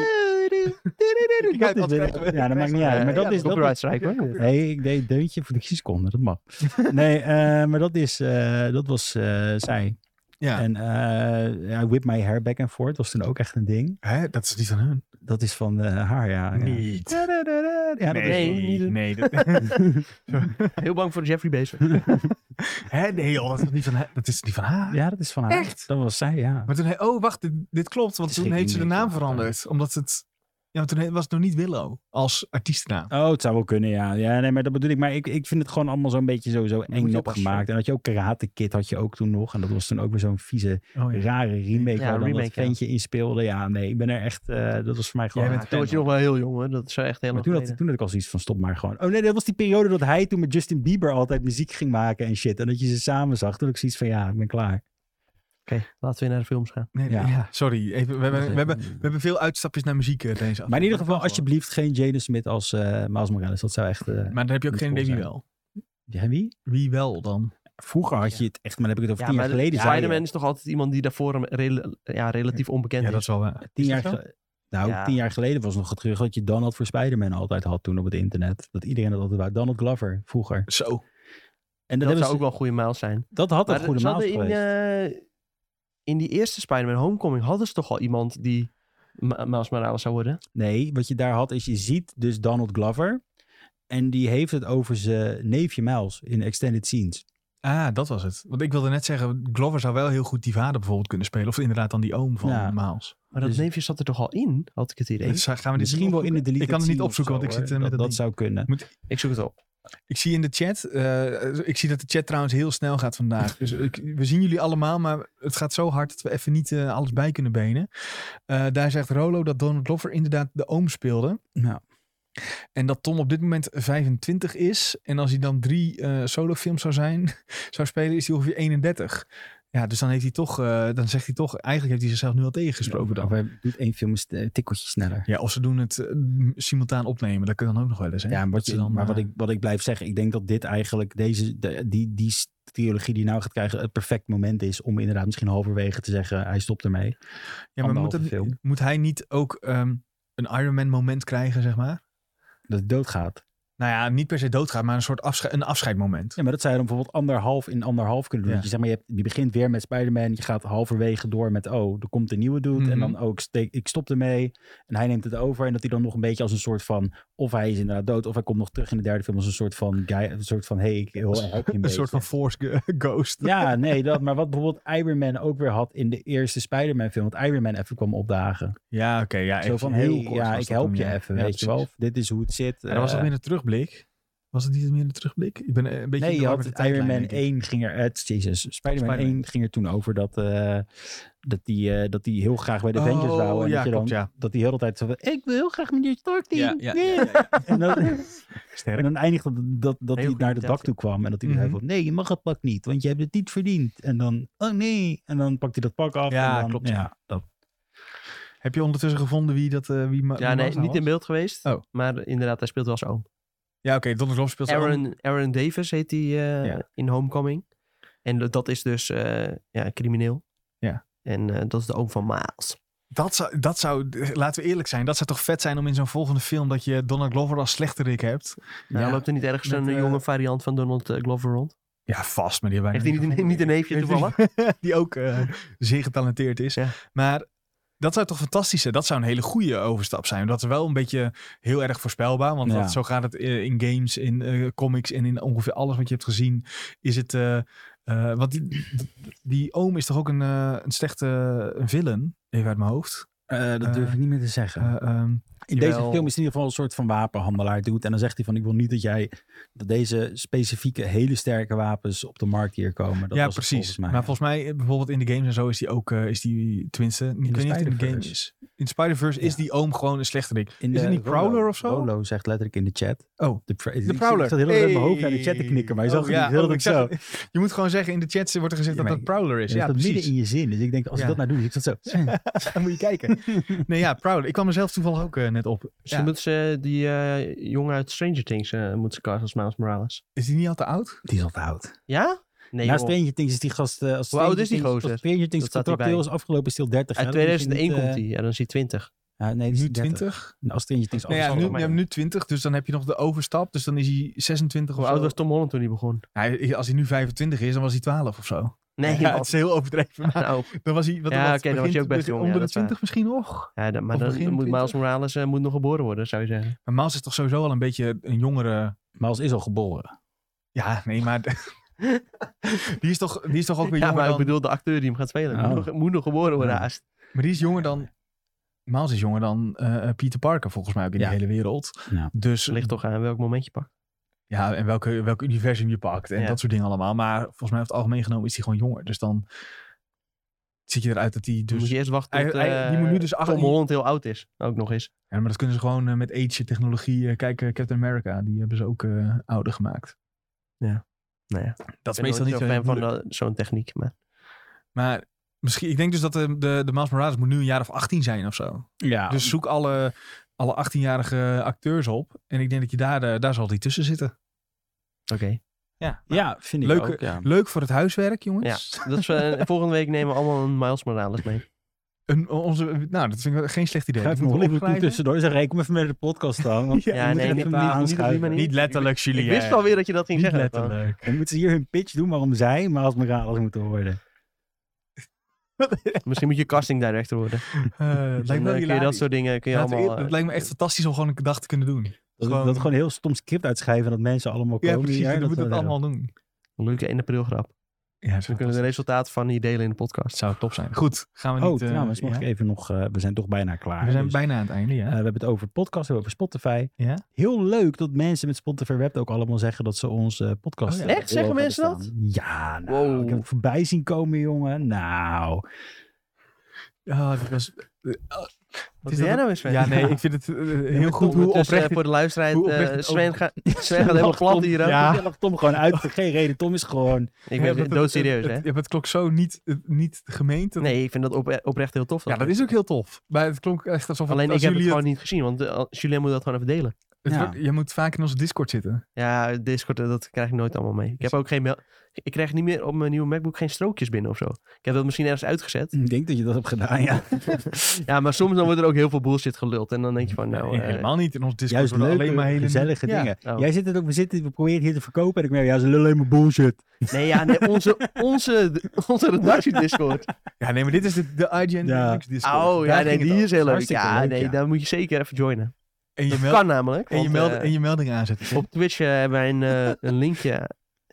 Ja, dat maakt niet uit. Maar dat is... Copyright strike, hoor. Nee, ik deed een deuntje voor de seconde. Dat mag. Nee, maar dat was zij. Ja. En Whip My Hair Back and Forth was toen ook echt een ding. Hè? Dat is niet van hun. Dat is van haar, ja. Niet. Ja, Nee. Heel bang voor Jeffrey Bezos. Hè? Nee, joh, dat is niet van haar. Ja, dat is van haar. Echt? Dat was zij, ja. Maar toen, wacht, dit klopt. Want toen heeft ze de naam veranderd. Omdat het... Ja, maar toen was het nog niet Willow als artiestennaam. Oh, het zou wel kunnen, ja. Ja, nee, maar dat bedoel ik. Maar ik vind het gewoon allemaal zo'n beetje sowieso eng opgemaakt. En had je ook Karate Kid had je ook toen nog. En dat was toen ook weer zo'n vieze, rare remake waar dan dat ventje in speelde. Ja, nee, ik ben er echt... dat was voor mij gewoon... Toen was je nog wel heel jong, hoor. Dat is echt heel lang geleden. Toen had ik al zoiets van stop maar gewoon. Oh nee, dat was die periode dat hij toen met Justin Bieber altijd muziek ging maken en shit. En dat je ze samen zag. Toen had ik zoiets van ja, ik ben klaar. Oké, laten we naar de films gaan. Nee, ja, sorry. Even, we hebben veel uitstapjes naar muziek deze aflevering. Maar in ieder geval, alsjeblieft geen Jaden Smith als Miles Morales. Dat zou echt... maar dan heb je ook geen idee wie wel. Ja, wie? Wie wel dan? Vroeger had je het echt, maar dan heb ik het over 10 jaar geleden. Spider-Man is toch altijd iemand die daarvoor relatief onbekend Ja, is. dat is wel waar. 10 Is jaar dat zo? Nou, 10 jaar geleden was nog het gerucht dat je Donald voor Spider-Man altijd had toen op het internet. Dat iedereen dat altijd wou. Donald Glover, vroeger. Zo. En Dat zou ook wel een goede maal zijn. Dat had een Maar goede ze maal hadden geweest. in die eerste Spider-Man Homecoming hadden ze toch al iemand die Miles Morales zou worden? Nee, wat je daar had is, je ziet dus Donald Glover. En die heeft het over zijn neefje Miles in extended scenes. Ah, dat was het. Want ik wilde net zeggen, Glover zou wel heel goed die vader bijvoorbeeld kunnen spelen. Of inderdaad dan die oom van Miles. Maar dat Dus- neefje zat er toch al in, had ik het idee. Dus gaan we dit Misschien wel in de deleted Ik kan het niet scene opzoeken, of want zo, ik zit hoor. met dat het ding. zou kunnen. Ik zoek het op. Ik zie in de chat, ik zie dat de chat trouwens heel snel gaat vandaag. Dus we zien jullie allemaal, maar het gaat zo hard dat we even niet alles bij kunnen benen. Daar zegt Rolo dat Donald Glover inderdaad de oom speelde. Nou, En dat Tom op dit moment 25 is. En als hij dan 3 solofilms zou spelen, is hij ongeveer 31. Ja, dus dan heeft hij toch, dan zegt hij toch, eigenlijk heeft hij zichzelf nu al tegengesproken dan. of hij doet één film een tikkeltje sneller. Ja, of ze doen het simultaan opnemen. Dat kan dan ook nog wel eens. Hè? Ja, Dat wat ik blijf zeggen, ik denk dat dit eigenlijk die trilogie die nou gaat krijgen het perfect moment is om inderdaad misschien halverwege te zeggen hij stopt ermee. Ja, maar film. moet hij niet ook een Iron Man moment krijgen, zeg maar? Dat het doodgaat. Nou ja, niet per se doodgaat, maar een soort een afscheidmoment. Ja, maar dat zou je dan bijvoorbeeld anderhalf kunnen doen. Ja. Dat je, zeg maar, je begint weer met Spider-Man. Je gaat halverwege door met, er komt een nieuwe dude. Mhm. En dan ook, ik stop ermee. En hij neemt het over. En dat hij dan nog een beetje als een soort van, of hij is inderdaad dood, of hij komt nog terug in de derde film als een soort van guy. Een soort van, hey, ik help je een beetje. Soort van Force Ghost. Ja, nee, maar wat bijvoorbeeld Iron Man ook weer had in de eerste Spider-Man film. Dat Iron Man even kwam opdagen. Ja, oké. Ja, Zo van, heel hey, kort ja, was ik dat help dan, je ja. even, Ja, weet je wel. precies. Dit is hoe het zit. En dan was dat meer een terugblik. Was het niet meer een terugblik? Ik ben een beetje... Nee, in je de war had met de tijdlijn, Iron Man denk ik. 1 ging er... Spider-Man 1 ging er toen over dat die heel graag bij de Avengers wou. En ja, dat, je dan, klopt, ja. dat die heel de tijd zo van, ik wil heel graag met je Stark team. Ja. En dan, Sterk. en dan eindigde dat hij goede naar de dak imitatie. toe kwam. En dat hij Mhm. zei van, nee, je mag het pak niet. Want je hebt het niet verdiend. En dan, oh nee. En dan pakt hij dat pak af. Ja, en dan, klopt, Ja, dat, Heb je ondertussen gevonden wie dat... wie Ja, nee, niet in beeld geweest. Oh. Maar inderdaad, hij speelt wel zijn oom. Ja, oké. Donald Glover speelt zijn oom. Aaron Davis heet hij in Homecoming. En dat is dus crimineel. Ja. En dat is de oom van Miles. Dat zou, laten we eerlijk zijn, dat zou toch vet zijn om in zo'n volgende film dat je Donald Glover als slechterik hebt. Nou, loopt er niet ergens met, een jonge variant van Donald Glover rond? Ja, vast, maar die hebben Heeft wij hij niet een neefje toevallig? die ook zeer getalenteerd is. Ja. Maar dat zou toch fantastisch zijn? Dat zou een hele goede overstap zijn. Dat is wel een beetje heel erg voorspelbaar. Want zo gaat het in games, in comics en in ongeveer alles wat je hebt gezien. Is het... want die oom is toch ook een slechte een villain? Even uit mijn hoofd. dat durf ik niet meer te zeggen. In jawel. deze film is in ieder geval een soort van wapenhandelaar doet. En dan zegt hij van, ik wil niet dat deze specifieke hele sterke wapens op de markt hier komen. Dat ja, was het precies. volgens mij. Maar volgens mij, bijvoorbeeld in de games en zo is die ook, tenminste, ik weet niet of het in de games is. In Spider-Verse is die oom gewoon een slechterik. Is het niet Prowler of zo? Rolo zegt letterlijk in de chat. Oh, de Prowler. Ik zat heel erg met mijn hoofd naar de chat te knikken, maar je zag het niet heel ik zo. Je moet gewoon zeggen, in de chat wordt er gezegd dat dat Prowler is. Ja, Ja, dat precies. midden in je zin. Dus ik denk, als ik dat nou doe, ik zat zo. Dan moet je kijken. Nee, ja, Prowler. Ik kwam mezelf toevallig ook net op. Ze moeten die jongen uit Stranger Things moeten ze casten als Miles Morales. Is die niet al te oud? Die is al te oud. Ja? Nee, Na joh. Stranger Things is die gast... Hoe oud is die gozer? Als Stranger Things Dat staat contractueel hierbij. is afgelopen, is hij al 30. Uit hè? Dan is hij 2001 niet, komt hij. Ja, dan is hij 20. Ja, nee, die is Nu 30. 20? Als Stranger Things Nou ja, afgelopen. nu 20, dus dan heb je nog de overstap. Dus dan is hij 26 of Hoe zo. oud was Tom Holland toen hij begon? Als hij nu 25 is, dan was hij 12 of zo. Nee, Ja, man. het is heel overdreven. Maar Nou, dan was hij... Ja, oké, dan was hij ook best jong, ja, Onder dat de is 20 misschien nog. ja, maar Of dan begin moet 20? Miles Morales moet nog geboren worden, zou je zeggen. Maar Miles is toch sowieso al een beetje een jongere... Miles is al geboren. Ja, nee, maar... die is toch ook weer Ja, jonger maar dan... ik bedoel de acteur die hem gaat spelen. Oh. Moet nog geboren worden Ja. haast. Maar die is jonger dan... Miles is jonger dan Peter Parker volgens mij ook in de hele wereld. Ja. Dus Ligt toch aan welk moment je pakt. ja, en welk universum je pakt en Ja. dat soort dingen allemaal. Maar volgens mij over het algemeen genomen is hij gewoon jonger. Dus dan ziet je eruit dat hij Dus dus... moet je eerst wachten tot die moet nu dus Tom Holland heel oud is. Ook nog eens. Ja, maar dat kunnen ze gewoon met age technologie... kijk, Captain America, die hebben ze ook ouder gemaakt. Nou ja, Dat is ik ben meestal niet zo zo fan moeilijk. van zo'n techniek. Maar misschien, ik denk dus dat de Miles Morales moet nu een jaar of 18 zijn of zo. Ja, Dus zoek alle 18-jarige acteurs op. En ik denk dat je daar zal die tussen zitten. oké. Ja, vind ik Leuk, ook. Ja. leuk voor het huiswerk, jongens. Ja, dus volgende week nemen we allemaal een Miles Morales mee. Dat vind ik geen slecht idee. Ga Dat even moeten we Hollywood toe opschrijven. tussendoor. Zeg, hey, kom even met de podcast aan. Ja, nee, niet op die manier. Niet letterlijk, Julien. Ik wist alweer dat je dat ging Niet zeggen. letterlijk. Dan moeten ze hier hun pitch doen waarom zij Miles Morales moeten worden. Misschien moet je casting director worden. Het lijkt me Dan kun je dat soort dingen kun je allemaal... Het lijkt me echt fantastisch om gewoon een dag te kunnen doen. Dat gewoon een heel stom script uitschrijven en dat mensen allemaal Ja, komen. precies. hier. Dat moeten we het allemaal doen. Een leuke 1 april grap. Ja, We kunnen de resultaten van hier delen in de podcast. zou top zijn. Goed, gaan we niet... Trouwens, mag ik even nog... we zijn toch bijna klaar. We zijn dus, bijna aan het einde, ja. we hebben het over podcast, we hebben het over Spotify. Ja? Heel leuk dat mensen met Spotify Wrapped ook allemaal zeggen dat ze onze podcast... Oh ja. Echt? Zeggen mensen dat? Ja, nou, Wow. ik heb het voorbij zien komen, jongen. Nou... Dat was... Wat is jij nou eens, Sven? Ja, nee, ik vind het heel goed hoe oprecht... voor de luisteraar, hoe oprecht- Sven gaat helemaal plat hier ook. Ja, lacht Tom gewoon uit. Geen reden. Tom is gewoon... Ik ben doodserieus, hè? Je hebt het klok zo niet gemeend. Dat- Nee, ik vind dat oprecht heel tof. Ja, dat is ook heel tof. Maar het klonk echt alsof... Alleen ik als heb het jullie gewoon niet gezien, want Julien moet dat gewoon even delen. Je moet vaak in onze Discord zitten. Ja, Discord, dat krijg ik nooit allemaal mee. Ik heb ook geen mail. Ik krijg niet meer op mijn nieuwe MacBook geen strookjes binnen of zo. Ik heb dat misschien ergens uitgezet. Ik denk dat je dat hebt gedaan, ja. Ja, maar soms dan wordt er ook heel veel bullshit geluld. En dan denk je van, nou... Helemaal niet. In onze Discord Juist worden leuke, alleen maar hele... gezellige Ja. dingen. Oh. Jij zit het ook, we proberen het hier te verkopen. En ik merk, ja, ze lullen alleen maar bullshit. Nee, onze redactie Discord. Ja, nee, maar dit is de IGN Ja. Linux Discord. Oh, ja, Daar nee, ging het die om. is heel leuk. Hartstikke Ja, leuk, nee, ja. daar moet je zeker even joinen. En je, Dat meld, kan namelijk. en, je want, meld, en je melding aanzetten. op Twitch hebben wij een linkje.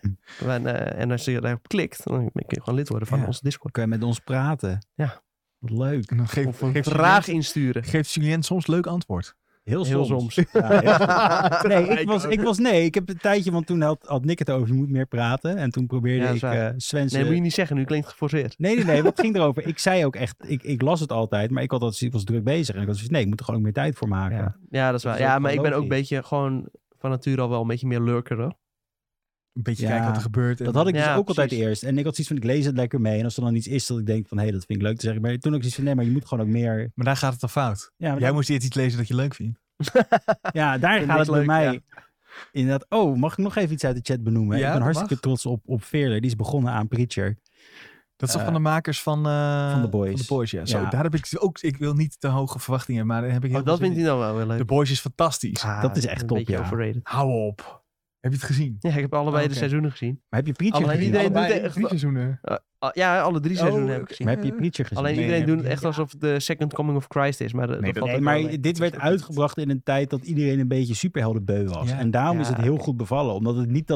En als je daarop klikt, dan kun je gewoon lid worden van Ja. onze Discord. Kun je met ons praten? Ja. Wat leuk. En dan Of een vraag insturen. Geeft Julien soms leuk antwoord. Heel Heel soms. soms. Ja, heel soms. Nee, ik heb een tijdje, want toen had Nick het over, je moet meer praten. En toen probeerde Ja, dat ik is waar. Sven... Nee, dat moet je niet zeggen. Nu klinkt het geforceerd. Nee, wat ging erover? Ik zei ook echt, ik las het altijd, maar ik was druk bezig. En ik was dus, nee, ik moet er gewoon ook meer tijd voor maken. Ja. Ja, dat is waar. Dat is Ja, ook maar ik ben ook een logisch. beetje gewoon van nature al wel een beetje meer lurker. Hoor. Een beetje Ja, kijken wat er gebeurt. En- Dat had ik dus Ja, ook altijd precies. eerst. En ik had zoiets van, ik lees het lekker mee. En als er dan iets is dat ik denk van, hé, dat vind ik leuk te zeggen. Maar toen ook zoiets van, nee, maar je moet gewoon ook meer... Maar daar gaat het dan fout. Ja, maar Jij moest eerst iets lezen dat je leuk vindt. ja daar Vind gaat ik het bij leuk, mij. ja. Inderdaad. Oh, mag ik nog even iets uit de chat benoemen? Ja, ik ben dat hartstikke mag. trots op Veerler. Die is begonnen aan Preacher. Dat is toch Eh, van de makers van The Boys. Van The Boys, ja. Zo, Ja. daar heb ik ook... Ik wil niet te hoge verwachtingen, maar daar heb ik heel Oh, dat veel vindt zin hij dan wel weer in. leuk. The Boys is fantastisch. Ah, dat is echt een top, beetje ja. overrated. Hou op. Heb je het gezien? Ja, ik heb allebei Oké. de seizoenen gezien. Maar heb je Preacher Alleen gezien? iedereen doet Allebei echt 3 wel- seizoenen. Ja, alle 3 seizoenen heb ik oké. gezien. Maar heb je Preacher gezien? Alleen Nee, iedereen heb doet ik echt niet. alsof de Second Coming of Christ is. Maar dat Nee, valt Nee, ook maar wel mee. dit werd uitgebracht in een tijd dat iedereen een beetje superheldenbeu was. Ja. En daarom is Ja, het heel oké. goed bevallen. Omdat het niet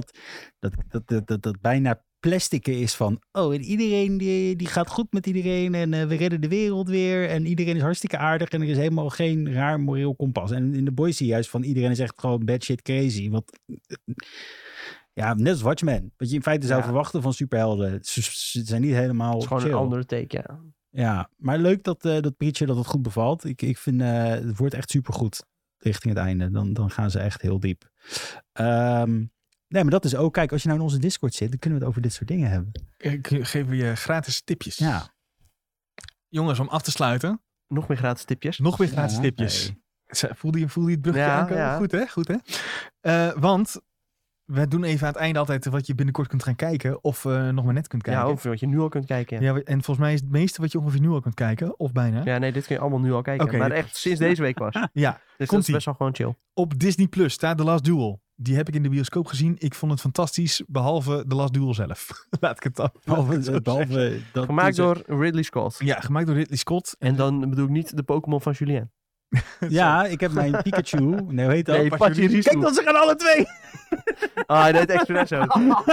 dat bijna plastic is van... Oh, en iedereen die gaat goed met iedereen. En we redden de wereld weer. En iedereen is hartstikke aardig. En er is helemaal geen raar moreel kompas. En in The Boys zie je juist van iedereen is echt gewoon bad shit crazy. Want... Ja, net als Watchmen. Wat je in feite zou Ja. verwachten van superhelden. Ze zijn niet helemaal Het is gewoon chill. een andere take, ja. Ja, maar leuk dat Preacher dat het goed bevalt. Ik vind het wordt echt supergoed richting het einde. Dan gaan ze echt heel diep. Nee, maar dat is ook... Kijk, als je nou in onze Discord zit, dan kunnen we het over dit soort dingen hebben. Ik geef je gratis tipjes. Ja. Jongens, om af te sluiten. Nog meer gratis tipjes. Nog weer gratis Ja, tipjes. Voelde je het brugje Ja, aankomen? ja. Goed hè? Goed hè? Want we doen even aan het einde altijd wat je binnenkort kunt gaan kijken. Of nog maar net kunt kijken. Ja, over wat je nu al kunt kijken. Ja. Ja, en volgens mij is het meeste wat je ongeveer nu al kunt kijken. Of bijna. Ja, nee, dit kun je allemaal nu al kijken. Oké, maar dit- echt sinds deze week pas. Ja, Dus dat is Komt-ie. best wel gewoon chill. op Disney Plus staat The Last Duel. Die heb ik in de bioscoop gezien. Ik vond het fantastisch, behalve The Last Duel zelf. Laat ik het dan. Behalve dat... Gemaakt door Ridley Scott. Ja, gemaakt door Ridley Scott. En dan bedoel ik niet de Pokémon van Julien. Ja, ik heb mijn Pikachu. Nee, hoe heet dat? Nee, Pachirisu. Kijk dan, ze gaan alle twee! Ah, hij deed expres zo.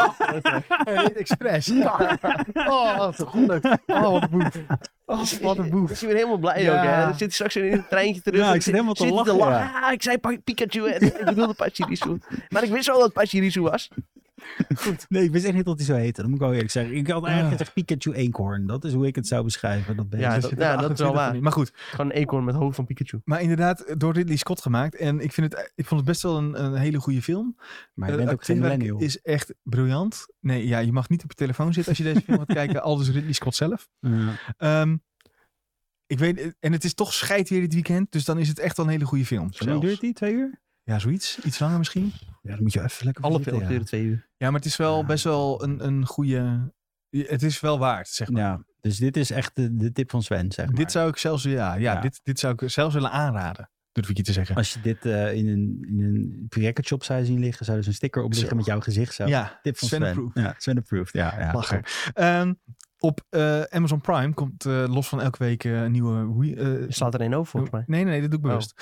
Express. Oh, wat een geluk. Oh, wat een boef. Oh, wat een boef. Ik ben helemaal blij Ja. ook, hè. Dan zit hij straks in een treintje terug. Ja, ik zit helemaal te hij lachen, ja. Ah, ik zei Pikachu en ik bedoelde Pachirisu. Maar ik wist wel dat het Pachirisu was. Nee, ik wist echt niet dat hij zo heette. Dat moet ik wel eerlijk zeggen. Ik had eigenlijk Ah. gezegd Pikachu eekhoorn. Dat is hoe ik het zou beschrijven. Dat Ja, beest. dat is wel 28 waar. van die. Maar goed, Gewoon een eekhoorn met hoofd van Pikachu. maar inderdaad door Ridley Scott gemaakt. En ik vond het best wel een hele goede film. Maar je bent ook geen acteerwerk millennial. is echt briljant. Nee, ja, je mag niet op je telefoon zitten als je deze film gaat kijken. Al dus Ridley Scott zelf. Ja. Ik weet, en het is toch scheid weer dit weekend. Dus dan is het echt wel een hele goede film. Hoe lang duurt die? 2 uur? Ja, zoiets. Iets langer misschien. Ja, dan moet je even lekker Alle zitten, films duren 2 uur. Ja, maar het is wel best wel een goede... Het is wel waard, zeg maar. Ja, dus dit is echt de tip van Sven, zeg maar. Dit zou ik zelfs... Ja. Dit zou ik zelfs willen aanraden. Durf ik je te zeggen. Als je dit in een record shop zou zien liggen, zou er zo'n sticker op liggen met jouw gezicht zo. Ja, Tip van Sven Sven. approved. Ja, Sven approved. Ja. Lachen. Op Amazon Prime komt los van elke week een nieuwe... Je slaat er één over volgens mij. Nee, dat doe ik bewust.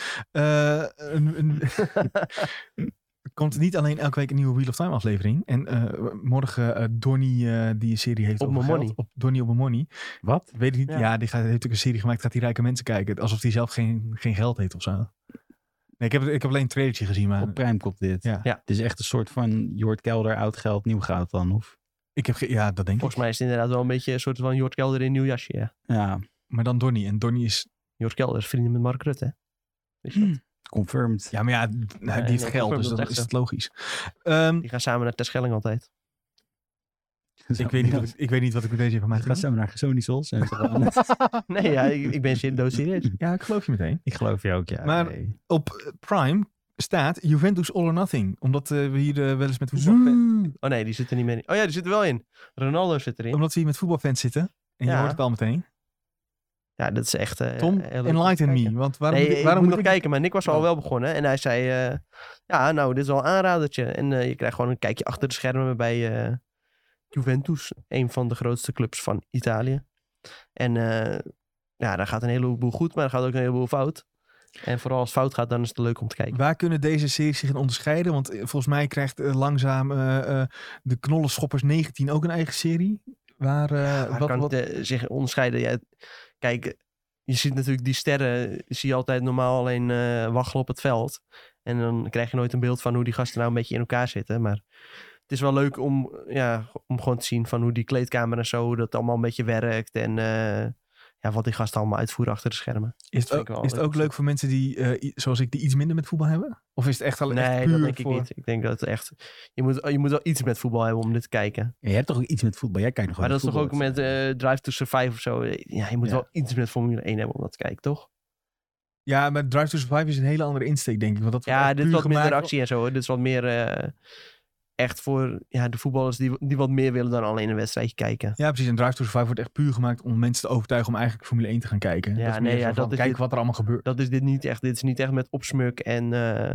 Er komt niet alleen elke week een nieuwe Wheel of Time aflevering. En morgen Donnie die een serie heeft Op over Mijn geld. Money. Op Donnie op mijn money. Wat? Weet ik niet. Ja. Ja, die heeft ook een serie gemaakt. Gaat die rijke mensen kijken. Alsof hij zelf geen geld heeft of zo. Nee, ik heb alleen een trailertje gezien. Maar Op Prime komt dit. Ja. Ja. Het is echt een soort van Jort Kelder, oud geld, nieuw goud dan. Of? ja, dat denk ik. Volgens mij is het inderdaad wel een beetje een soort van Jort Kelder in een nieuw jasje. Ja. Ja, Maar dan Donnie. En Donnie is... Jort Kelder is vrienden met Mark Rutte. Hè? Weet je dat? confirmed. Ja, maar ja, die heeft nee, geld. Dus dat dan echt is zo. het logisch. Die gaan samen naar Terschelling altijd. Ik weet niet wat ik met deze informatie Ga ga samen naar Sony Souls. En Nee, ja, ik ben doodserieus. Ja, ik geloof je meteen. ik geloof je ook, ja. Maar- Nee. Op Prime staat Juventus All or Nothing. Omdat we hier wel eens met voetbalfans... Oh nee, die zit er niet meer in. Oh ja, die zit er wel in. Ronaldo zit erin. Omdat we hier met voetbalfans zitten. En je Ja. hoort het al meteen. Ja, dat is echt... Tom, heel leuk om enlighten te me. kijken. Want waarom, Nee, waarom ik moet moet nog kijken, maar Nick was al wel begonnen. En hij zei, ja, nou, dit is wel een aanradertje. En je krijgt gewoon een kijkje achter de schermen bij Juventus. Een van de grootste clubs van Italië. En ja, daar gaat een heleboel goed, maar er gaat ook een heleboel fout. En vooral als het fout gaat, dan is het leuk om te kijken. Waar kunnen deze series zich in onderscheiden? Want volgens mij krijgt langzaam de Knollenschoppers 19 ook een eigen serie. Waar, Waar kan het zich onderscheiden? Ja, kijk, je ziet natuurlijk die sterren, zie je altijd normaal alleen waggelen op het veld. En dan krijg je nooit een beeld van hoe die gasten nou een beetje in elkaar zitten. Maar het is wel leuk om gewoon te zien van hoe die kleedkamer en zo, hoe dat allemaal een beetje werkt. En ja, wat die gasten allemaal uitvoeren achter de schermen. Is vind ik wel het leuk. ook leuk voor mensen die, zoals ik, die iets minder met voetbal hebben? Of is het echt alleen echt Nee, puur dat denk voor... ik niet. Ik denk dat het echt... Je moet wel iets met voetbal hebben om dit te kijken. Ja, je hebt toch ook iets met voetbal? Jij kijkt nog Maar wel dat is toch ook met Drive to Survive of zo. Ja, je moet Ja. wel iets met Formule 1 hebben om dat te kijken, toch? Ja, maar Drive to Survive is een hele andere insteek, denk ik. Want dat wordt Ja, echt dit is puur wat minder gemaakt- actie en zo. Hoor. Dit is wat meer echt voor de voetballers die wat meer willen dan alleen een wedstrijdje kijken. Ja, precies. En Drive to Survive wordt echt puur gemaakt om mensen te overtuigen om eigenlijk Formule 1 te gaan kijken. Ja, dat is nee, meer ja, zo van, dat is kijk dit- wat er allemaal gebeurt. Dat is dit niet echt. Dit is niet echt met opsmuk en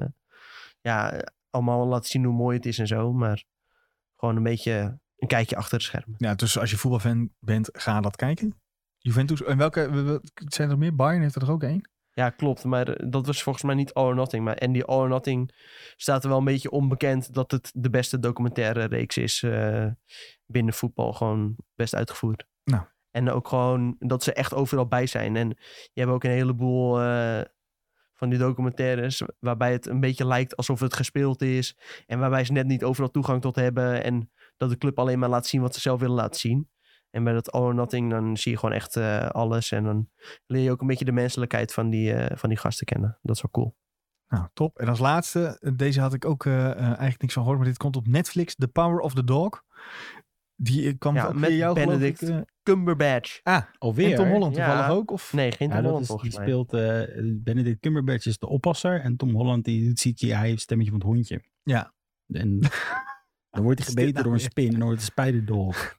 allemaal laten zien hoe mooi het is en zo. Maar gewoon een beetje een kijkje achter de schermen. Ja, dus als je voetbalfan bent, ga dat kijken. Juventus, en welke, zijn er nog meer? Bayern heeft er toch ook één? Ja, klopt. Maar dat was volgens mij niet All or Nothing. En die All or Nothing staat er wel een beetje onbekend dat het de beste documentaire reeks is binnen voetbal. Gewoon best uitgevoerd. Nou. En ook gewoon dat ze echt overal bij zijn. En je hebt ook een heleboel van die documentaires waarbij het een beetje lijkt alsof het gespeeld is. En waarbij ze net niet overal toegang tot hebben. En dat de club alleen maar laat zien wat ze zelf willen laten zien. En bij dat All or Nothing, dan zie je gewoon echt alles. En dan leer je ook een beetje de menselijkheid van die gasten kennen. Dat is wel cool. Nou, top. En als laatste, deze had ik ook eigenlijk niks van gehoord, maar dit komt op Netflix, The Power of the Dog. Die kwam Ja, ook met via jou, geloof Benedict ik. Cumberbatch. Alweer? En Tom Holland Ja. toevallig ook? Of? Nee, geen Ja, Tom dat Holland is, die volgens mij. speelt Benedict Cumberbatch is de oppasser en Tom Holland die doet CGI het stemmetje van het hondje. Ja. En dan wordt hij Wat is dit gebeten nou door een weer? spin en dan wordt het een spijderdog.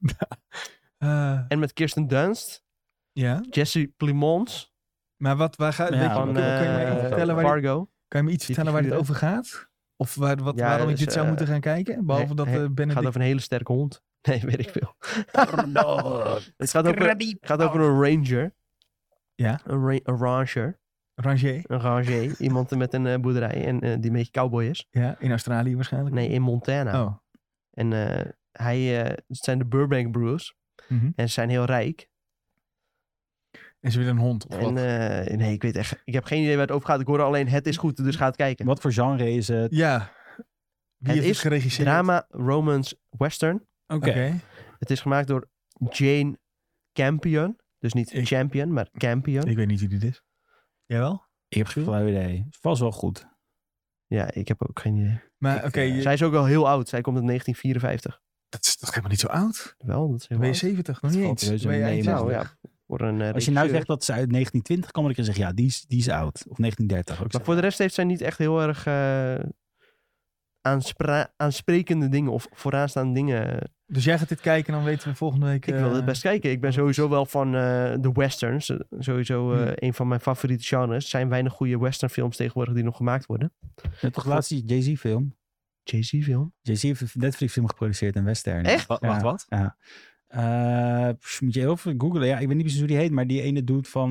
En met Kirsten Dunst, Ja, Jesse Plemons maar waar gaat Ja, weet je, van kan je me even vertellen waar Fargo. kan je me iets die vertellen waar dit figuren. over gaat? Of waarom Ja, ik dus, dit zou moeten gaan kijken? Behalve dat Het Benedict... gaat over een hele sterke hond. Nee, weet ik veel. Het gaat over een ranger. Ja. Een ranger. Ranger, Een ranger. Iemand met een boerderij en die een beetje cowboy is. ja, in Australië waarschijnlijk. Nee, in Montana. Oh. En het zijn de Burbank Brewers. Mhm. En ze zijn heel rijk. En ze willen een hond of En wat? nee, ik heb geen idee waar het over gaat. Ik hoorde alleen het is goed, dus ga het kijken. Wat voor genre is het? Ja. Wie Het heeft het is geregisseerd? Drama, romance, western. Oké. Het is gemaakt door Jane Campion. Dus niet Ik- Champion, maar Campion. Ik weet niet wie dit is. Jawel? Ik heb geen flauw idee. Vast wel goed. Ja, ik heb ook geen idee. Maar oké, Zij is ook wel heel oud. Zij komt uit 1954. dat is toch helemaal niet zo oud? Wel, dat is heel Ben je oud. 70? Nog Het niet valt eens. reuze Ben je mee, eind maar- Nou 60? ja, voor een Als je nou regisseur. zegt dat ze uit 1920 kan, dan kan ik zeggen, ja, die is oud. Of 1930 ook. Maar voor de rest heeft zij niet echt heel erg aansprekende dingen of vooraanstaande dingen. Dus jij gaat dit kijken en dan weten we volgende week... Ik wil het best kijken. Ik ben sowieso wel van de westerns. Sowieso een van mijn favoriete genres. Er zijn weinig goede westernfilms tegenwoordig die nog gemaakt worden. Net toch laatst die Jay-Z film. Jay-Z film? Jay-Z heeft een Netflix film geproduceerd, een western. Echt? Wat? Ja. Moet je heel veel googlen. Ja, ik weet niet precies hoe die heet, maar die ene doet van...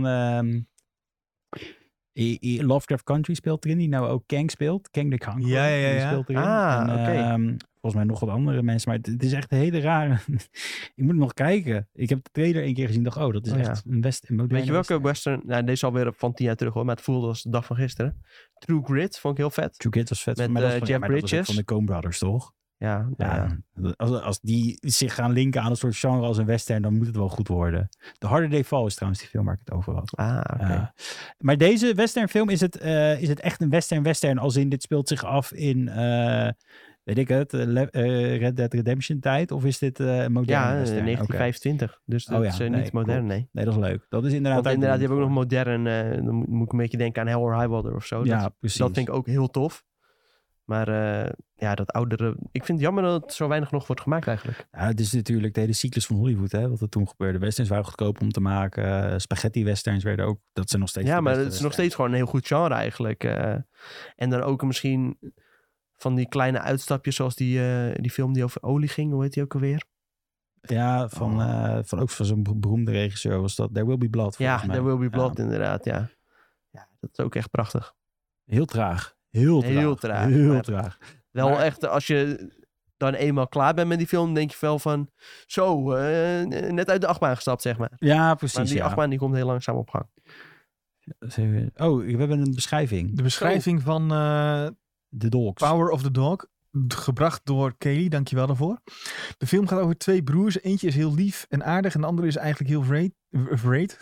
Lovecraft Country speelt erin, die nou ook Kang speelt. Kang the Conqueror. Ja. Die speelt erin. Oké. Volgens mij nog wat andere mensen, maar het is echt een hele rare... Ik moet nog kijken. Ik heb de trailer 1 keer gezien en dacht, dat is echt een moderne Weet je welke western. western... Nou, deze is alweer van 10 jaar terug hoor, maar het voelde als de dag van gisteren. True Grit vond ik heel vet. True Grit was vet. Met, maar dat is van, Jeff maar dat was ook Bridges. van de Coen Brothers, toch? Ja. Als die zich gaan linken aan een soort genre als een western, dan moet het wel goed worden. The Harder They Fall is trouwens die film waar ik het over had. Oké. Maar deze westernfilm, is het echt een western als in dit speelt zich af in, weet ik het, Red Dead Redemption tijd? Of is dit een moderne western? 1925. Dus dat is niet modern, cool. nee. Nee, dat is leuk. Dat is inderdaad... Want inderdaad, die hebben ook nog modern, dan moet ik een beetje denken aan Hell or High Water of zo. Ja, precies. Dat vind ik ook heel tof. Maar dat oudere... Ik vind het jammer dat het zo weinig nog wordt gemaakt eigenlijk. Ja, het is natuurlijk de hele cyclus van Hollywood, hè, wat er toen gebeurde. Westerns waren goedkoop om te maken. Spaghetti westerns werden ook... Dat zijn nog steeds Ja, de maar beste het is nog westerns. steeds gewoon een heel goed genre eigenlijk. En dan ook misschien van die kleine uitstapjes zoals die film die over olie ging. Hoe heet die ook alweer? Ja, van ook van zo'n beroemde regisseur was dat. There Will Be Blood, Ja, volgens mij. There Will Be Blood inderdaad, ja. Ja, dat is ook echt prachtig. Heel traag. Heel maar traag. Wel Maar- echt, als je dan eenmaal klaar bent met die film, denk je wel van... Zo, net uit de achtbaan gestapt, zeg maar. Ja, precies. Maar die ja. achtbaan die komt heel langzaam op gang. Oh, we hebben een beschrijving. De beschrijving van The Dogs. Power of the Dog. Gebracht door Kelly, dankjewel daarvoor. De film gaat over 2 broers. Eentje is heel lief en aardig en de andere is eigenlijk heel vreed.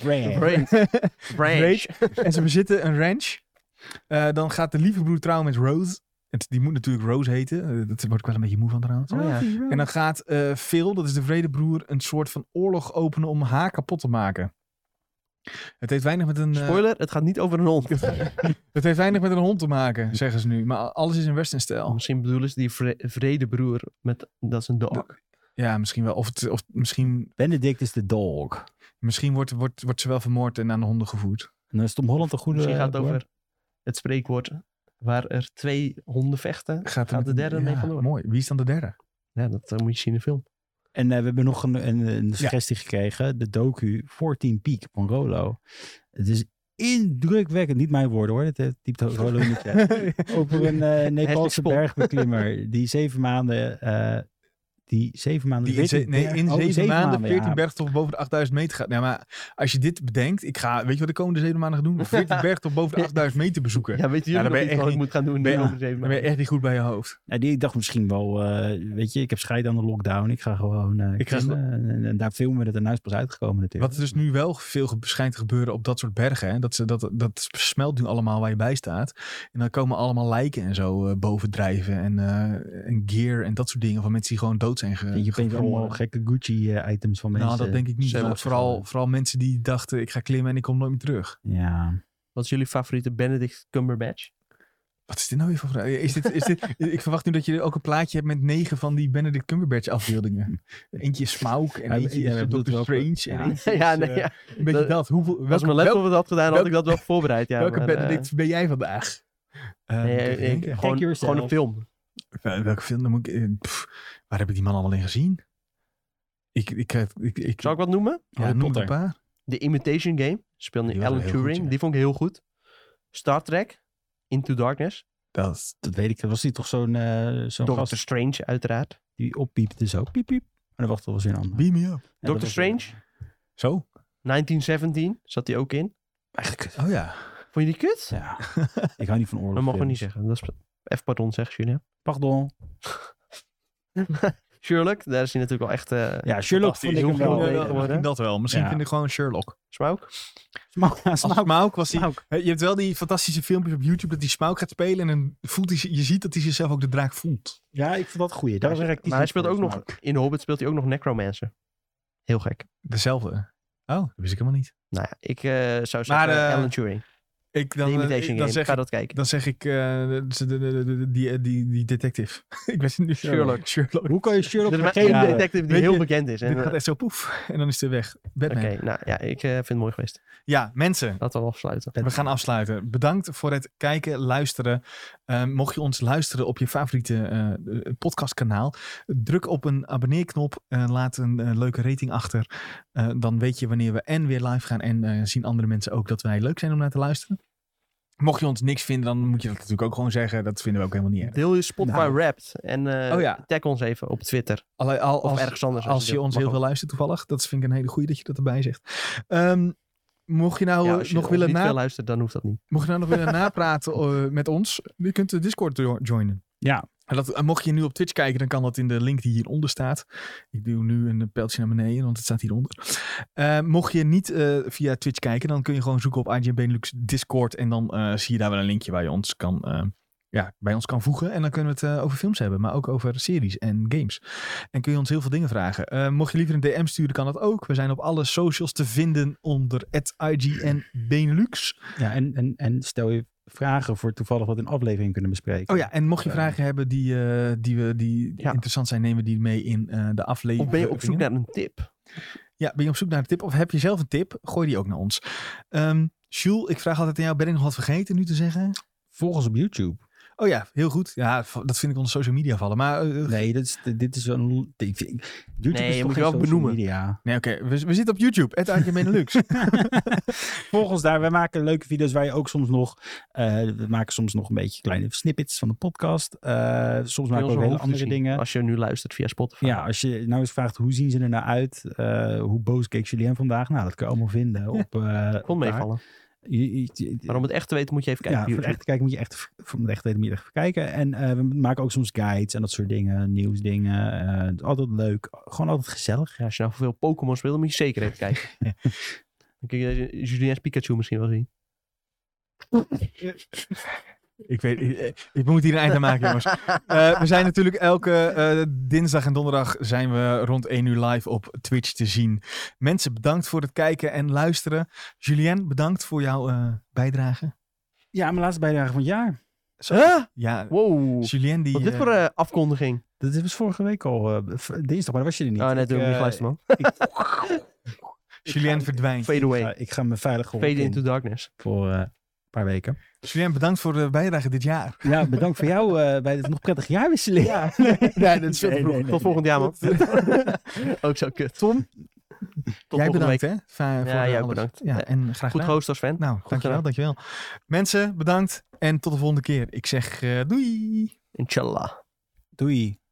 Ranch. En ze bezitten een ranch. Dan gaat de lieve broer trouwen met Rose. Die moet natuurlijk Rose heten. Dat word ik wel een beetje moe van trouwens. Oh, ja. En dan gaat Phil, dat is de vredebroer, een soort van oorlog openen om haar kapot te maken. Het heeft weinig met een... Spoiler, het gaat niet over een hond. Het heeft weinig met een hond te maken, zeggen ze nu. Maar alles is in westernstijl. Misschien bedoelen ze die vredebroer met dat is een dog. Ja, misschien wel. Of misschien Benedict is de dog. wordt ze wel vermoord en aan de honden gevoerd. En dan is Tom Holland een goede... Misschien gaat het over het spreekwoord waar er 2 honden vechten. Gaat de derde mee vandoor. Mooi. Wie is dan de derde? Ja, dat moet je zien in de film. En we hebben nog een suggestie gekregen. De docu 14 Peak van Rolo. Het is indrukwekkend. Niet mijn woorden hoor. Dat typt Rolo in de chat. Over een Nepalse bergbeklimmer die 7 maanden... in 7 maanden 14 bergtoppen boven de 8000 meter gaat. Ja, maar als je dit bedenkt, weet je wat de komende 7 maanden ga doen? 14 bergtoppen boven de 8000 meter bezoeken. Ja, weet je dan nog ben je iets echt wat ik niet- moet gaan doen? Dan ben je echt niet goed bij je hoofd. Ja, die dacht misschien wel, weet je, ik heb scheid aan de lockdown. Ik ga gewoon klimmen. En daar filmen we het en nu is het pas uitgekomen natuurlijk. Wat er dus nu wel veel schijnt te gebeuren op dat soort bergen. Hè? Dat smelt nu allemaal waar je bij staat. En dan komen allemaal lijken en zo bovendrijven. En gear en dat soort dingen van mensen die gewoon dood zijn je opeens allemaal gekke Gucci-items van mensen. Nou, dat denk ik niet. Maar vooral mensen die dachten, ik ga klimmen en ik kom nooit meer terug. Ja. Wat is jullie favoriete Benedict Cumberbatch? Wat is dit nou weer voor vraag? Is dit, ik verwacht nu dat je ook een plaatje hebt met 9 van die Benedict Cumberbatch afbeeldingen. Eentje is Smaug en eentje is Doctor Strange. En eentje is, een beetje dat. Als mijn laptop het had gedaan, had ik dat wel voorbereid. Ja, welke Benedict ben jij vandaag? Gewoon een film. Welke film? Dan moet ik, waar heb ik die man allemaal in gezien? Zal ik wat noemen? Ja, noem een paar. The Imitation Game. Speelde Die was Alan wel heel Turing. goed, ja. Die vond ik heel goed. Star Trek. Into Darkness. Dat weet ik. Was die toch zo'n Doctor gast Strange, uiteraard. die oppiepte zo? Piep, piep. Maar dan wacht, dat was weer een ander. Beam me up. Doctor Strange. Zo? 1917 zat hij ook in. Eigenlijk. Oh ja. Vond je die kut? Ja. Ik hou niet van oorlog. Dat mogen we niet zeggen. Dat is even pardon, zeg Julien. Pardon. Sherlock, daar is hij natuurlijk wel echt... Ja, Sherlock vond ik hem wel. Misschien dat wel. Misschien Ja. vind ik gewoon Sherlock. Smaug? Smaug was hij. Je hebt wel die fantastische filmpjes op YouTube dat hij Smaug gaat spelen en dan voelt hij, je ziet dat hij zichzelf ook de draak voelt. Ja, ik vond dat een goeie. Dat was Maar hij speelt ook nog... In The Hobbit speelt hij ook nog Necromancer. Heel gek. Dezelfde. Oh, dat wist ik helemaal niet. Nou ja, ik zou zeggen Alan Turing. De Imitation Game. Ga dat kijken. Dan zeg ik die detective. Ik weet het nu. Sherlock. Hoe kan je Sherlock Er is maar vergeten? één detective die heel bekend is. Dit gaat echt zo poef. En dan is hij weg. Batman. Oké, nou ja, ik vind het mooi geweest. Ja, mensen. Laten we afsluiten. We gaan afsluiten. Bedankt voor het kijken, luisteren. Mocht je ons luisteren op je favoriete podcastkanaal, druk op een abonneerknop. Laat een leuke rating achter. Dan weet je wanneer we weer live gaan. En zien andere mensen ook dat wij leuk zijn om naar te luisteren. Mocht je ons niks vinden, dan moet je dat natuurlijk ook gewoon zeggen. Dat vinden we ook helemaal niet erg. Deel je Spotify Wrapped. En tag ons even op Twitter. Of ergens anders. Als je ons heel veel luistert toevallig. Dat vind ik een hele goeie dat je dat erbij zegt. Mocht je nou als je nog willen veel luistert, dan hoeft dat niet. Mocht je nou nog willen napraten met ons. Je kunt de Discord joinen. Ja. Mocht je nu op Twitch kijken, dan kan dat in de link die hieronder staat. Ik doe nu een pijltje naar beneden, want het staat hieronder. Mocht je niet via Twitch kijken, dan kun je gewoon zoeken op IGN Benelux Discord. En dan zie je daar wel een linkje waar je ons bij ons kan voegen. En dan kunnen we het over films hebben, maar ook over series en games. En kun je ons heel veel dingen vragen. Mocht je liever een DM sturen, kan dat ook. We zijn op alle socials te vinden onder @IGN Benelux. Ja, en stel je vragen voor toevallig wat een aflevering kunnen bespreken. Oh ja, en mocht je vragen hebben die interessant zijn, nemen we die mee in de aflevering. Of ben je op zoek naar een tip? Ja, ben je op zoek naar een tip? Of heb je zelf een tip? Gooi die ook naar ons. Jules, ik vraag altijd aan jou, ben ik nog wat vergeten nu te zeggen? Volg ons op YouTube. Oh ja, heel goed. Ja, dat vind ik onze social media vallen. Maar nee, dit is een... YouTube nee, is je moet geen je wel benoemen. Media. Nee, oké. We zitten op YouTube. @IGN Benelux. Volg ons daar. Wij maken leuke video's waar je ook soms nog... we maken soms nog een beetje kleine snippets van de podcast. Soms maken we ook hele andere dingen. Als je nu luistert via Spotify. Ja, als je nou eens vraagt hoe zien ze er nou uit? Hoe boos keek Julien vandaag? Nou, dat kun je allemaal vinden. Op, kon meevallen. Maar om het echt te weten moet je even kijken. Ja, voor het echt te kijken moet je echt even kijken. En we maken ook soms guides en dat soort dingen. Nieuwsdingen. Altijd leuk. Gewoon altijd gezellig. Ja, als je nou veel Pokémon speelt, dan moet je zeker even kijken. Dan kun je Julien's Pikachu misschien wel zien. Ik moet hier een eind aan maken, jongens. We zijn natuurlijk elke dinsdag en donderdag zijn we rond 1 uur live op Twitch te zien. Mensen, bedankt voor het kijken en luisteren. Julien, bedankt voor jouw bijdrage. Ja, mijn laatste bijdrage van het jaar. Ja, wow. Julien die... Wat is dit voor afkondiging? Dat was vorige week al. Dinsdag, maar dat was je er niet. Oh, net toen ik niet geluisterd, man. Julien verdwijnt. Fade away. Ik ga me veilig Fade into darkness. Voor een paar weken. Julien, bedankt voor de bijdrage dit jaar. Ja, bedankt voor jou bij de nog prettige jaarwisseling. Ja. Nee, dat is veel te vroeg. Tot volgend jaar, man. Ook zo kut. Tom? Tot jij bedankt, week. hè? Jij ook bedankt. Ja, en graag goed host als fan. Nou, dankjewel. Mensen, bedankt. En tot de volgende keer. Ik zeg doei. Inshallah. Doei.